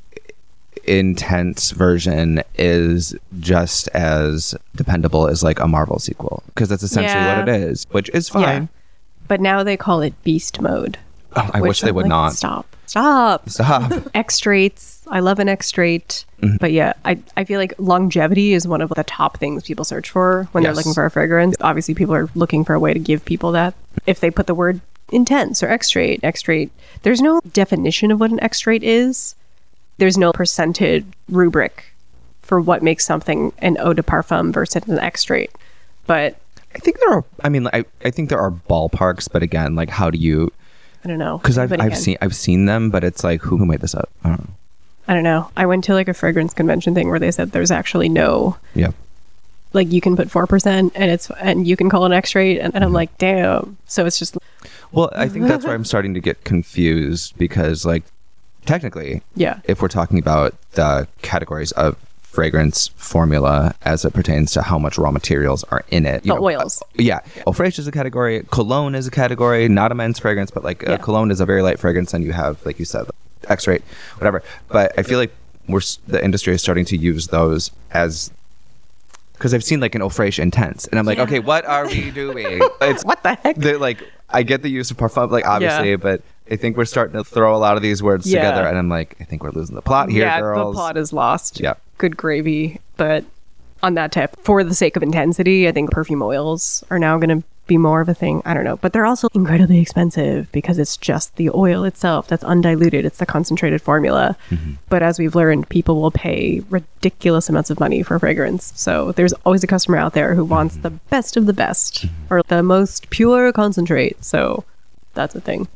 [SPEAKER 3] intense version is just as dependable as like a Marvel sequel, because that's essentially
[SPEAKER 2] Yeah.
[SPEAKER 3] what it is, which is fine.
[SPEAKER 2] Yeah. But now they call it beast mode.
[SPEAKER 3] Oh, I
[SPEAKER 2] which
[SPEAKER 3] wish they
[SPEAKER 2] I'm
[SPEAKER 3] would
[SPEAKER 2] like,
[SPEAKER 3] not.
[SPEAKER 2] Stop. Stop.
[SPEAKER 3] Stop.
[SPEAKER 2] X-traits. I love an X-trait.
[SPEAKER 3] Mm-hmm.
[SPEAKER 2] But yeah, I, I feel like longevity is one of the top things people search for when they're
[SPEAKER 3] Yes.
[SPEAKER 2] looking for a fragrance. Obviously, people are looking for a way to give people that. If they put the word intense or X-trait, X-trait, there's no definition of what an X-trait is. There's no percentage rubric for what makes something an eau de parfum versus an X-trait. But
[SPEAKER 3] I think there are. I mean, I, I think there are ballparks, but again, like, how do you?
[SPEAKER 2] I don't know.
[SPEAKER 3] Because I've
[SPEAKER 2] But
[SPEAKER 3] I've
[SPEAKER 2] again,
[SPEAKER 3] seen I've seen them, but it's like, who who made this up? I don't know.
[SPEAKER 2] I don't know. I went to like a fragrance convention thing where they said there's actually no,
[SPEAKER 3] Yeah.
[SPEAKER 2] like, you can put four percent and it's and you can call an X-rate, and, and I'm like, damn. So it's just,
[SPEAKER 3] Well, I think that's where I'm starting to get confused, because, like, technically,
[SPEAKER 2] yeah,
[SPEAKER 3] if we're talking about the categories of fragrance formula as it pertains to how much raw materials are in it, you
[SPEAKER 2] The oils.
[SPEAKER 3] uh, yeah, eau fraiche is a category, cologne is a category, not a men's fragrance, but like
[SPEAKER 2] Yeah.
[SPEAKER 3] uh, cologne is a very light fragrance, and you have, like you said, X-rate, whatever. But I feel like we're s- the industry is starting to use those as, because I've seen like an eau fraiche intense, and I'm like,
[SPEAKER 2] Yeah.
[SPEAKER 3] okay, what are we doing? It's
[SPEAKER 2] what the heck?
[SPEAKER 3] the, like, I get the use of parfum, like, obviously,
[SPEAKER 2] Yeah.
[SPEAKER 3] but I think we're starting to throw a lot of these words
[SPEAKER 2] Yeah.
[SPEAKER 3] together, and I'm like, I think we're losing the plot here,
[SPEAKER 2] yeah,
[SPEAKER 3] girls.
[SPEAKER 2] the plot is lost.
[SPEAKER 3] Yeah.
[SPEAKER 2] Good gravy. But on that tip, for the sake of intensity, I think perfume oils are now going to be more of a thing. I don't know. But they're also incredibly expensive because it's just the oil itself that's undiluted. It's the concentrated formula.
[SPEAKER 3] Mm-hmm.
[SPEAKER 2] But as we've learned, people will pay ridiculous amounts of money for fragrance. So there's always a customer out there who wants
[SPEAKER 3] Mm-hmm.
[SPEAKER 2] the best of the best or the most pure concentrate. So that's a thing.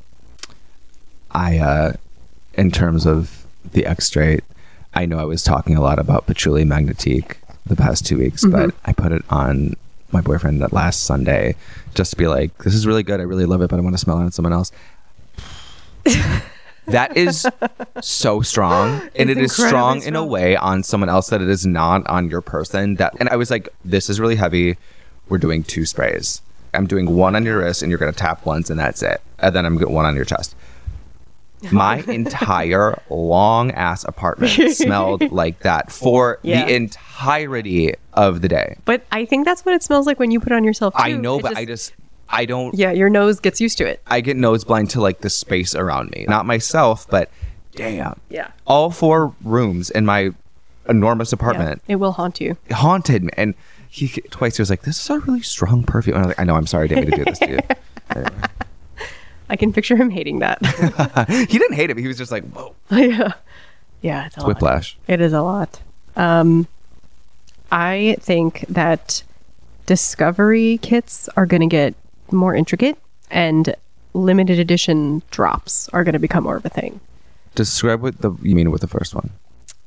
[SPEAKER 3] I, uh, in terms of the X-Straight, I know I was talking a lot about Patchouli Magnetique the past two weeks,
[SPEAKER 2] Mm-hmm.
[SPEAKER 3] but I put it on my boyfriend that last Sunday just to be like, this is really good. I really love it, but I want to smell it on someone else. That is so strong, and
[SPEAKER 2] It's
[SPEAKER 3] it is
[SPEAKER 2] incredibly
[SPEAKER 3] strong in a
[SPEAKER 2] strong.
[SPEAKER 3] way on someone else that it is not on your person. That, and I was like, this is really heavy. We're doing two sprays. I'm doing one on your wrist, and you're going to tap once, and that's it. And then I'm getting one on your chest. My entire long ass apartment smelled like that for
[SPEAKER 2] Yeah.
[SPEAKER 3] the entirety of the day.
[SPEAKER 2] But I think that's what it smells like when you put it on yourself too.
[SPEAKER 3] I know,
[SPEAKER 2] It
[SPEAKER 3] but I just, I don't,
[SPEAKER 2] yeah, your nose gets used to it.
[SPEAKER 3] I get nose blind to like the space around me. Not myself, but damn.
[SPEAKER 2] Yeah.
[SPEAKER 3] All four rooms in my enormous apartment
[SPEAKER 2] It will haunt you.
[SPEAKER 3] haunted me. And he twice he was like, this is a really strong perfume. And I was like, I know, I'm sorry, I didn't mean to do this to you. Anyway.
[SPEAKER 2] I can picture him hating that.
[SPEAKER 3] He didn't hate it, but he was just like, whoa.
[SPEAKER 2] yeah. Yeah, it's a lot.
[SPEAKER 3] Whiplash.
[SPEAKER 2] It is a lot. Um, I think that discovery kits are going to get more intricate, and limited edition drops are going to become more of a thing.
[SPEAKER 3] Describe what the you mean with the first one.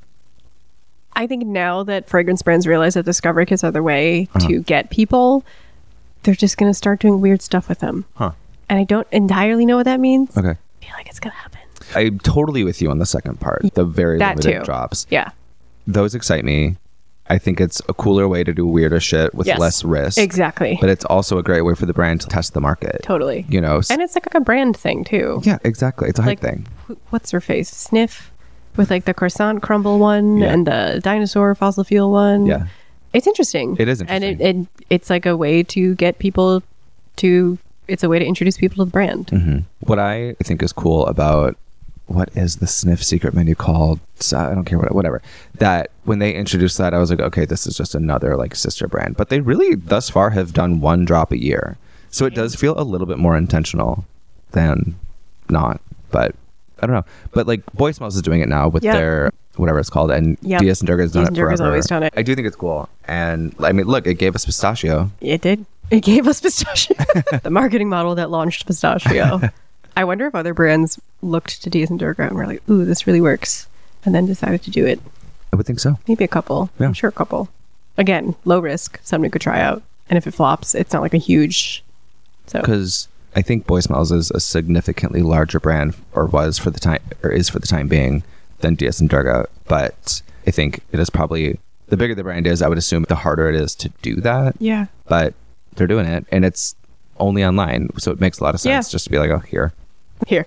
[SPEAKER 2] I think now that fragrance brands realize that discovery kits are the way
[SPEAKER 3] Uh-huh.
[SPEAKER 2] to get people, they're just going to start doing weird stuff with them.
[SPEAKER 3] Huh.
[SPEAKER 2] And I don't entirely know what that means.
[SPEAKER 3] Okay.
[SPEAKER 2] I feel like it's going to happen.
[SPEAKER 3] I'm totally with you on the second part. The very
[SPEAKER 2] That
[SPEAKER 3] limited
[SPEAKER 2] too.
[SPEAKER 3] drops.
[SPEAKER 2] Yeah.
[SPEAKER 3] Those excite me. I think it's a cooler way to do weirder shit with
[SPEAKER 2] Yes.
[SPEAKER 3] less risk.
[SPEAKER 2] Exactly.
[SPEAKER 3] But it's also a great way for the brand to test the market.
[SPEAKER 2] Totally.
[SPEAKER 3] You know? s-
[SPEAKER 2] And it's like a brand thing too.
[SPEAKER 3] yeah, exactly. It's a hype
[SPEAKER 2] Like,
[SPEAKER 3] thing.
[SPEAKER 2] wh- What's her face? Sniff with like the croissant crumble one
[SPEAKER 3] Yeah.
[SPEAKER 2] and the dinosaur fossil fuel one.
[SPEAKER 3] Yeah.
[SPEAKER 2] It's interesting.
[SPEAKER 3] It is
[SPEAKER 2] And it,
[SPEAKER 3] interesting.
[SPEAKER 2] it it's like a way to get people to it's a way to introduce people to the brand.
[SPEAKER 3] Mhm. What I think is cool about what is the Sniff secret menu called? So, I don't care what, whatever. That when they introduced that, I was like, okay, this is just another like sister brand. But they really thus far have done one drop a year, so it does feel a little bit more intentional than not. But I don't know. But like Boy Smells is doing it now with
[SPEAKER 2] Yeah.
[SPEAKER 3] their whatever it's called, and
[SPEAKER 2] Yeah.
[SPEAKER 3] Diaz and Durga has done
[SPEAKER 2] Diaz
[SPEAKER 3] it
[SPEAKER 2] and Durga's
[SPEAKER 3] forever.
[SPEAKER 2] always done it.
[SPEAKER 3] I do think it's cool, and I mean, look, it gave us pistachio.
[SPEAKER 2] It did. It gave us pistachio. The marketing model that launched pistachio. I wonder if other brands looked to Diaz and Durga and were like, ooh, this really works. And then decided to do it.
[SPEAKER 3] I would think so.
[SPEAKER 2] Maybe a couple.
[SPEAKER 3] Yeah.
[SPEAKER 2] I'm sure a couple. Again, low risk. Somebody could try out. And if it flops, it's not like a huge. So
[SPEAKER 3] Because I think Boy Smells is a significantly larger brand, or was for the time, or is for the time being, than D S and Durga. But I think it is probably, the bigger the brand is, I would assume the harder it is to do that.
[SPEAKER 2] Yeah.
[SPEAKER 3] But they're doing it, and it's only online, so it makes a lot of sense
[SPEAKER 2] Yeah.
[SPEAKER 3] just to be like, oh, here.
[SPEAKER 2] Here.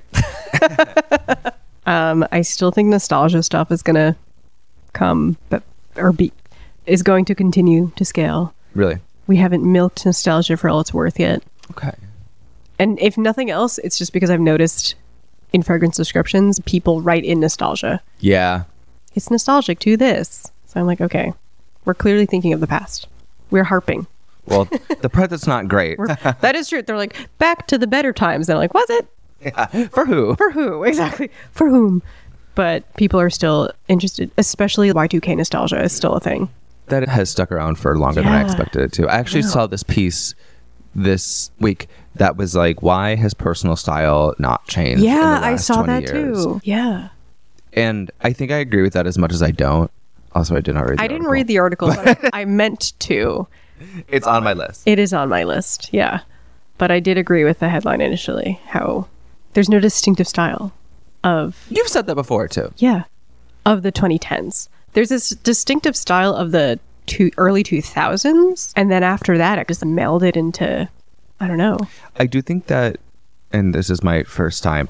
[SPEAKER 2] um, I still think nostalgia stuff is gonna come, but or be is going to continue to scale.
[SPEAKER 3] Really?
[SPEAKER 2] We haven't milked nostalgia for all it's worth yet.
[SPEAKER 3] Okay.
[SPEAKER 2] And if nothing else, it's just because I've noticed in fragrance descriptions, people write in nostalgia.
[SPEAKER 3] Yeah.
[SPEAKER 2] It's nostalgic to this. So I'm like, okay, we're clearly thinking of the past. We're harping.
[SPEAKER 3] Well, the present's not great.
[SPEAKER 2] We're, that is true. They're like, back to the better times. And I'm like, was it?
[SPEAKER 3] Yeah. For who?
[SPEAKER 2] For who? Exactly. For whom? But people are still interested, especially Y two K nostalgia is still a thing.
[SPEAKER 3] That has stuck around for longer than I
[SPEAKER 2] Yeah.
[SPEAKER 3] expected it to. I actually
[SPEAKER 2] I know.
[SPEAKER 3] saw this piece this week that was like, why has personal style not changed? in the
[SPEAKER 2] Yeah, I
[SPEAKER 3] last
[SPEAKER 2] saw
[SPEAKER 3] twenty
[SPEAKER 2] that
[SPEAKER 3] years?
[SPEAKER 2] too. Yeah.
[SPEAKER 3] And I think I agree with that as much as I don't. Also, I did not read the
[SPEAKER 2] I didn't
[SPEAKER 3] article.
[SPEAKER 2] read the article, but I meant to.
[SPEAKER 3] It's on my list.
[SPEAKER 2] It is on my list, yeah. But I did agree with the headline initially, how there's no distinctive style of,
[SPEAKER 3] You've said that before, too.
[SPEAKER 2] yeah, of the twenty tens. There's this distinctive style of the two, early two thousands, and then after that, it just melded into, I don't know.
[SPEAKER 3] I do think that, and this is my first time,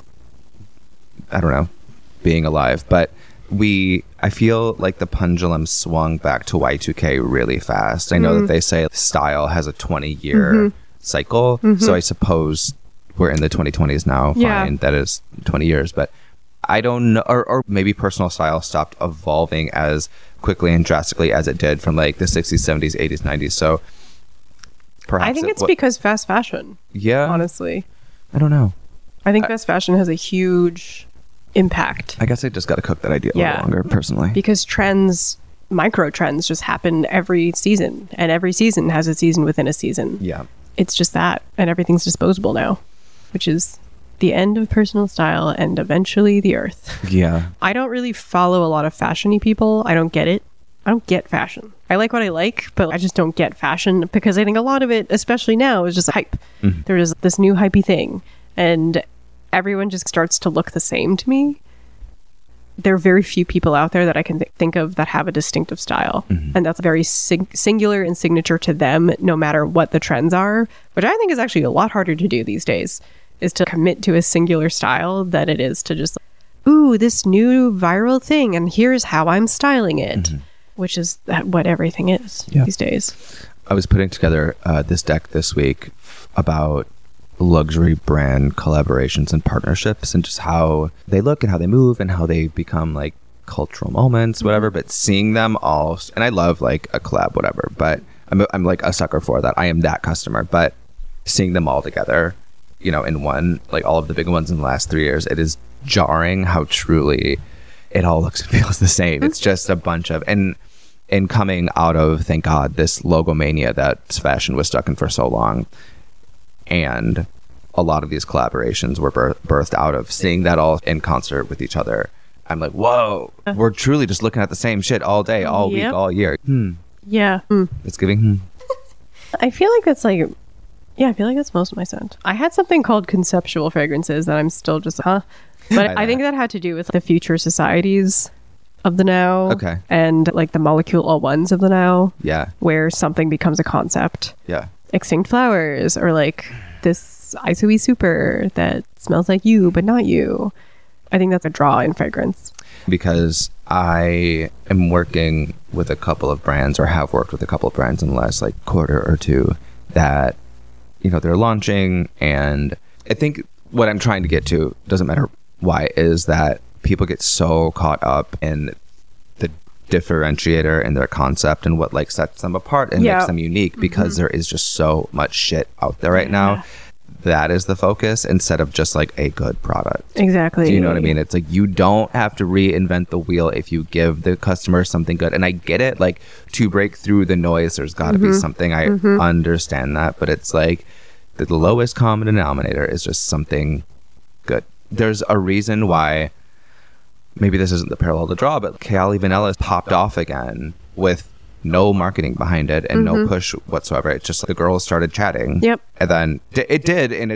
[SPEAKER 3] I don't know, being alive, but we, I feel like the pendulum swung back to Y two K really fast. I know
[SPEAKER 2] Mm-hmm.
[SPEAKER 3] that they say style has a twenty year cycle. So I suppose we're in the twenty twenties now.
[SPEAKER 2] Yeah.
[SPEAKER 3] Fine. That is twenty years. But I don't know, or, or maybe personal style stopped evolving as quickly and drastically as it did from like the sixties, seventies, eighties, nineties. So perhaps
[SPEAKER 2] I think
[SPEAKER 3] it
[SPEAKER 2] it's
[SPEAKER 3] wa-
[SPEAKER 2] because fast fashion,
[SPEAKER 3] yeah,
[SPEAKER 2] honestly.
[SPEAKER 3] I don't know.
[SPEAKER 2] I think fast fashion has a huge impact
[SPEAKER 3] I guess I just got to cook that idea a
[SPEAKER 2] Yeah.
[SPEAKER 3] little longer personally.
[SPEAKER 2] because trends, micro trends just happen every season, and every season has a season within a season.
[SPEAKER 3] Yeah.
[SPEAKER 2] It's just that, and everything's disposable now, which is the end of personal style and eventually the earth.
[SPEAKER 3] Yeah.
[SPEAKER 2] I don't really follow a lot of fashion-y people. I don't get it. I don't get fashion. I like what I like, but I just don't get fashion because I think a lot of it, especially now, is just hype.
[SPEAKER 3] Mm-hmm.
[SPEAKER 2] There is this new hypey thing, and everyone just starts to look the same to me. There are very few people out there that I can th- think of that have a distinctive style,
[SPEAKER 3] Mm-hmm.
[SPEAKER 2] and that's very sing- singular and signature to them, no matter what the trends are, which I think is actually a lot harder to do these days, is to commit to a singular style than it is to just, ooh, this new viral thing, and here's how I'm styling it, which is that what everything is
[SPEAKER 3] Yeah.
[SPEAKER 2] these days.
[SPEAKER 3] I was putting together uh, this deck this week f- about luxury brand collaborations and partnerships and just how they look and how they move and how they become like cultural moments, whatever. But seeing them all, and I love like a collab, whatever, but I'm, I'm like a sucker for that. I am that customer. But seeing them all together, you know, in one, like all of the big ones in the last three years, it is jarring how truly it all looks and feels the same. It's just a bunch of, and and coming out of, thank God, this logo mania that fashion was stuck in for so long. And a lot of these collaborations were bir- birthed out of seeing that all in concert with each other. I'm like, whoa, we're truly just looking at the same shit all day, all
[SPEAKER 2] Yep.
[SPEAKER 3] week, all year. Hmm.
[SPEAKER 2] Yeah. Mm.
[SPEAKER 3] It's giving. Hmm.
[SPEAKER 2] I feel like that's like, yeah, I feel like that's most of my scent. I had something called conceptual fragrances that I'm still just, huh? But
[SPEAKER 3] I
[SPEAKER 2] I, think that had to do with the future societies of the now.
[SPEAKER 3] Okay.
[SPEAKER 2] And like the molecule all ones of the now,
[SPEAKER 3] Yeah.
[SPEAKER 2] where something becomes a concept.
[SPEAKER 3] Yeah.
[SPEAKER 2] Extinct flowers, or like this Isoi super that smells like you, but not you. I think that's a draw in fragrance.
[SPEAKER 3] Because I am working with a couple of brands, or have worked with a couple of brands in the last like quarter or two, that, you know, they're launching. And I think what I'm trying to get to, doesn't matter why, is that people get so caught up in the differentiator and their concept and what like sets them apart and
[SPEAKER 2] Yeah.
[SPEAKER 3] makes them unique, because there is just so much shit out there right now. That is the focus, instead of just like a good product.
[SPEAKER 2] Exactly.
[SPEAKER 3] Do you know what I mean? It's like, you don't have to reinvent the wheel if you give the customer something good. And I get it, like, to break through the noise, there's got to be something. I understand that, but it's like the lowest common denominator is just something good. There's a reason why, maybe this isn't the parallel to draw, but Kayali Vanilla popped off again with no marketing behind it and no push whatsoever. It's just like the girls started chatting.
[SPEAKER 2] Yep.
[SPEAKER 3] And then d- it did, and it's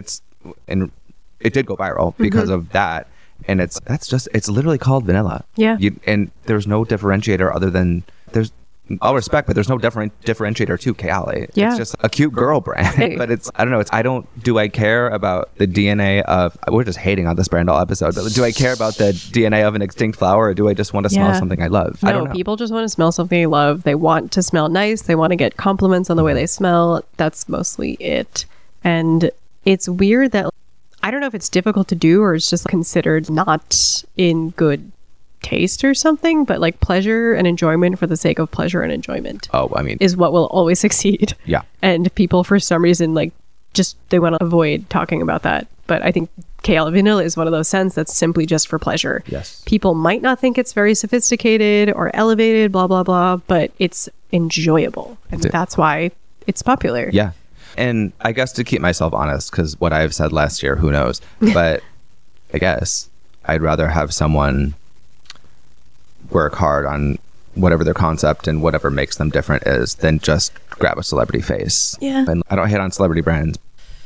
[SPEAKER 3] and it did go viral because mm-hmm. of that. And it's that's just it's literally called vanilla.
[SPEAKER 2] Yeah.
[SPEAKER 3] You, and there's no differentiator other than there's all respect, but there's no different differentiator to Kayali.
[SPEAKER 2] Yeah.
[SPEAKER 3] It's just a cute girl brand. Hey. But it's I don't know. It's I don't do I care about the D N A of we're just hating on this brand all episode. But do I care about the D N A of an extinct flower, or do I just want to smell
[SPEAKER 2] yeah.
[SPEAKER 3] something I love?
[SPEAKER 2] No,
[SPEAKER 3] I don't know.
[SPEAKER 2] People just want to smell something they love. They want to smell nice. They want to get compliments on the way they smell. That's mostly it. And it's weird that I don't know if it's difficult to do or it's just considered not in good taste or something, but like pleasure and enjoyment for the sake of pleasure and enjoyment.
[SPEAKER 3] Oh, I mean,
[SPEAKER 2] is what will always succeed.
[SPEAKER 3] Yeah.
[SPEAKER 2] And people for some reason like just they want to avoid talking about that. But I think Kayali Vanilla is one of those scents that's simply just for pleasure.
[SPEAKER 3] Yes.
[SPEAKER 2] People might not think it's very sophisticated or elevated, blah, blah, blah, but it's enjoyable. And
[SPEAKER 3] That's,
[SPEAKER 2] that's why it's popular.
[SPEAKER 3] Yeah. And I guess to keep myself honest, because what I've said last year, who knows? But I guess I'd rather have someone work hard on whatever their concept and whatever makes them different is than just grab a celebrity face.
[SPEAKER 2] Yeah.
[SPEAKER 3] And I don't hate on celebrity brands.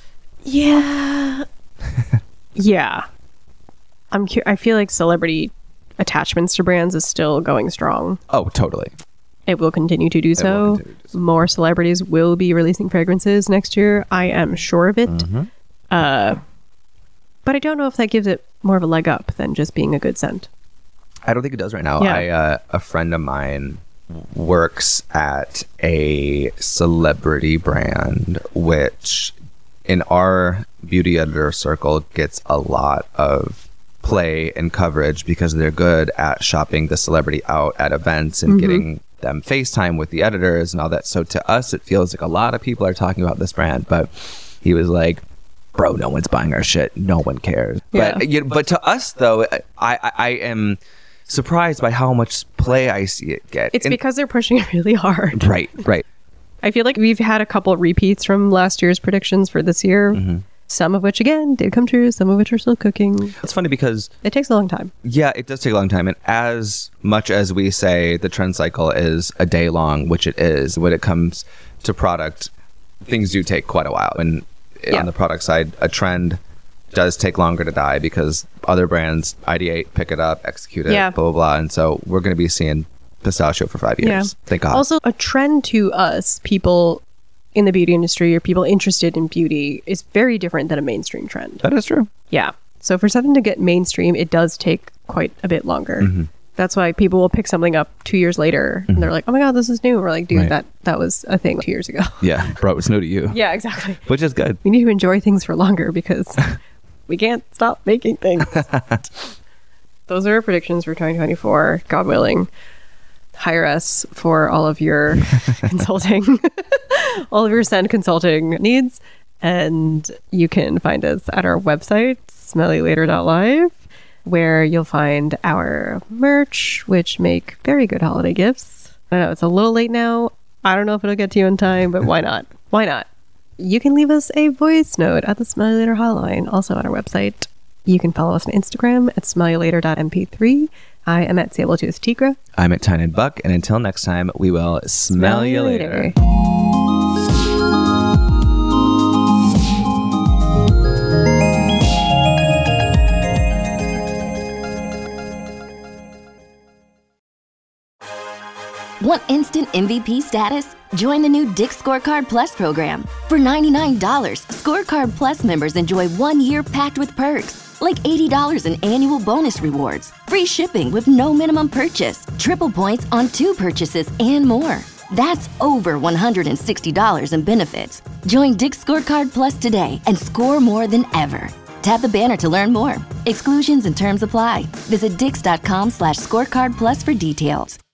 [SPEAKER 2] Yeah. yeah. I'm cu- I feel like celebrity attachments to brands is still going strong.
[SPEAKER 3] Oh, totally.
[SPEAKER 2] It will continue to do so.
[SPEAKER 3] continue to do so.
[SPEAKER 2] More celebrities will be releasing fragrances next year. I am sure of it.
[SPEAKER 3] Mm-hmm.
[SPEAKER 2] Uh, but I don't know if that gives it more of a leg up than just being a good scent.
[SPEAKER 3] I don't think it does right now.
[SPEAKER 2] Yeah.
[SPEAKER 3] I uh, a friend of mine works at a celebrity brand, which in our beauty editor circle gets a lot of play and coverage because they're good at shopping the celebrity out at events and mm-hmm. getting them FaceTime with the editors and all that. So to us, it feels like a lot of people are talking about this brand, but he was like, bro, no one's buying our shit. No one cares.
[SPEAKER 2] Yeah.
[SPEAKER 3] But you know, but to us though, I, I, I am surprised by how much play I see it get.
[SPEAKER 2] It's
[SPEAKER 3] and,
[SPEAKER 2] because they're pushing it really hard.
[SPEAKER 3] Right, right.
[SPEAKER 2] I feel like we've had a couple repeats from last year's predictions for this year. Mm-hmm. Some of which, again, did come true. Some of which are still cooking.
[SPEAKER 3] It's funny because
[SPEAKER 2] it takes a long time.
[SPEAKER 3] Yeah, it does take a long time. And as much as we say the trend cycle is a day long, which it is, when it comes to product, things do take quite a while. And yeah. on the product side, a trend does take longer to die because other brands ideate, pick it up, execute it,
[SPEAKER 2] yeah.
[SPEAKER 3] blah, blah, blah. And so we're going to be seeing pistachio for five years.
[SPEAKER 2] Yeah.
[SPEAKER 3] Thank God.
[SPEAKER 2] Also, a trend to us, people in the beauty industry or people interested in beauty, is very different than a mainstream trend.
[SPEAKER 3] That is true.
[SPEAKER 2] Yeah. So for something to get mainstream, it does take quite a bit longer. Mm-hmm. That's why people will pick something up two years later mm-hmm. and they're like, oh my God, this is new. We're like, dude, right. that, that was a thing two years ago.
[SPEAKER 3] Yeah. Bro, it's new to you.
[SPEAKER 2] Yeah, exactly.
[SPEAKER 3] Which is good.
[SPEAKER 2] We need to enjoy things for longer because we can't stop making things. Those are our predictions for twenty twenty-four. God willing. Hire us for all of your consulting, all of your scent consulting needs. And you can find us at our website, smelly later dot live, where you'll find our merch, which make very good holiday gifts. I know it's a little late now. I don't know if it'll get to you in time, but why not? Why not? You can leave us a voice note at the Smelly Later hotline, also on our website. You can follow us on Instagram at smelly later dot m p three. I am at Sabletooth Tigra.
[SPEAKER 3] I'm at Tiny Buck. And until next time, we will smell, smell you later. later.
[SPEAKER 1] Want instant M V P status? Join the new Dick's Scorecard Plus program. For ninety-nine dollars, Scorecard Plus members enjoy one year packed with perks, like eighty dollars in annual bonus rewards, free shipping with no minimum purchase, triple points on two purchases, and more. That's over one hundred sixty dollars in benefits. Join Dick's Scorecard Plus today and score more than ever. Tap the banner to learn more. Exclusions and terms apply. Visit dix dot com slash scorecard plus for details.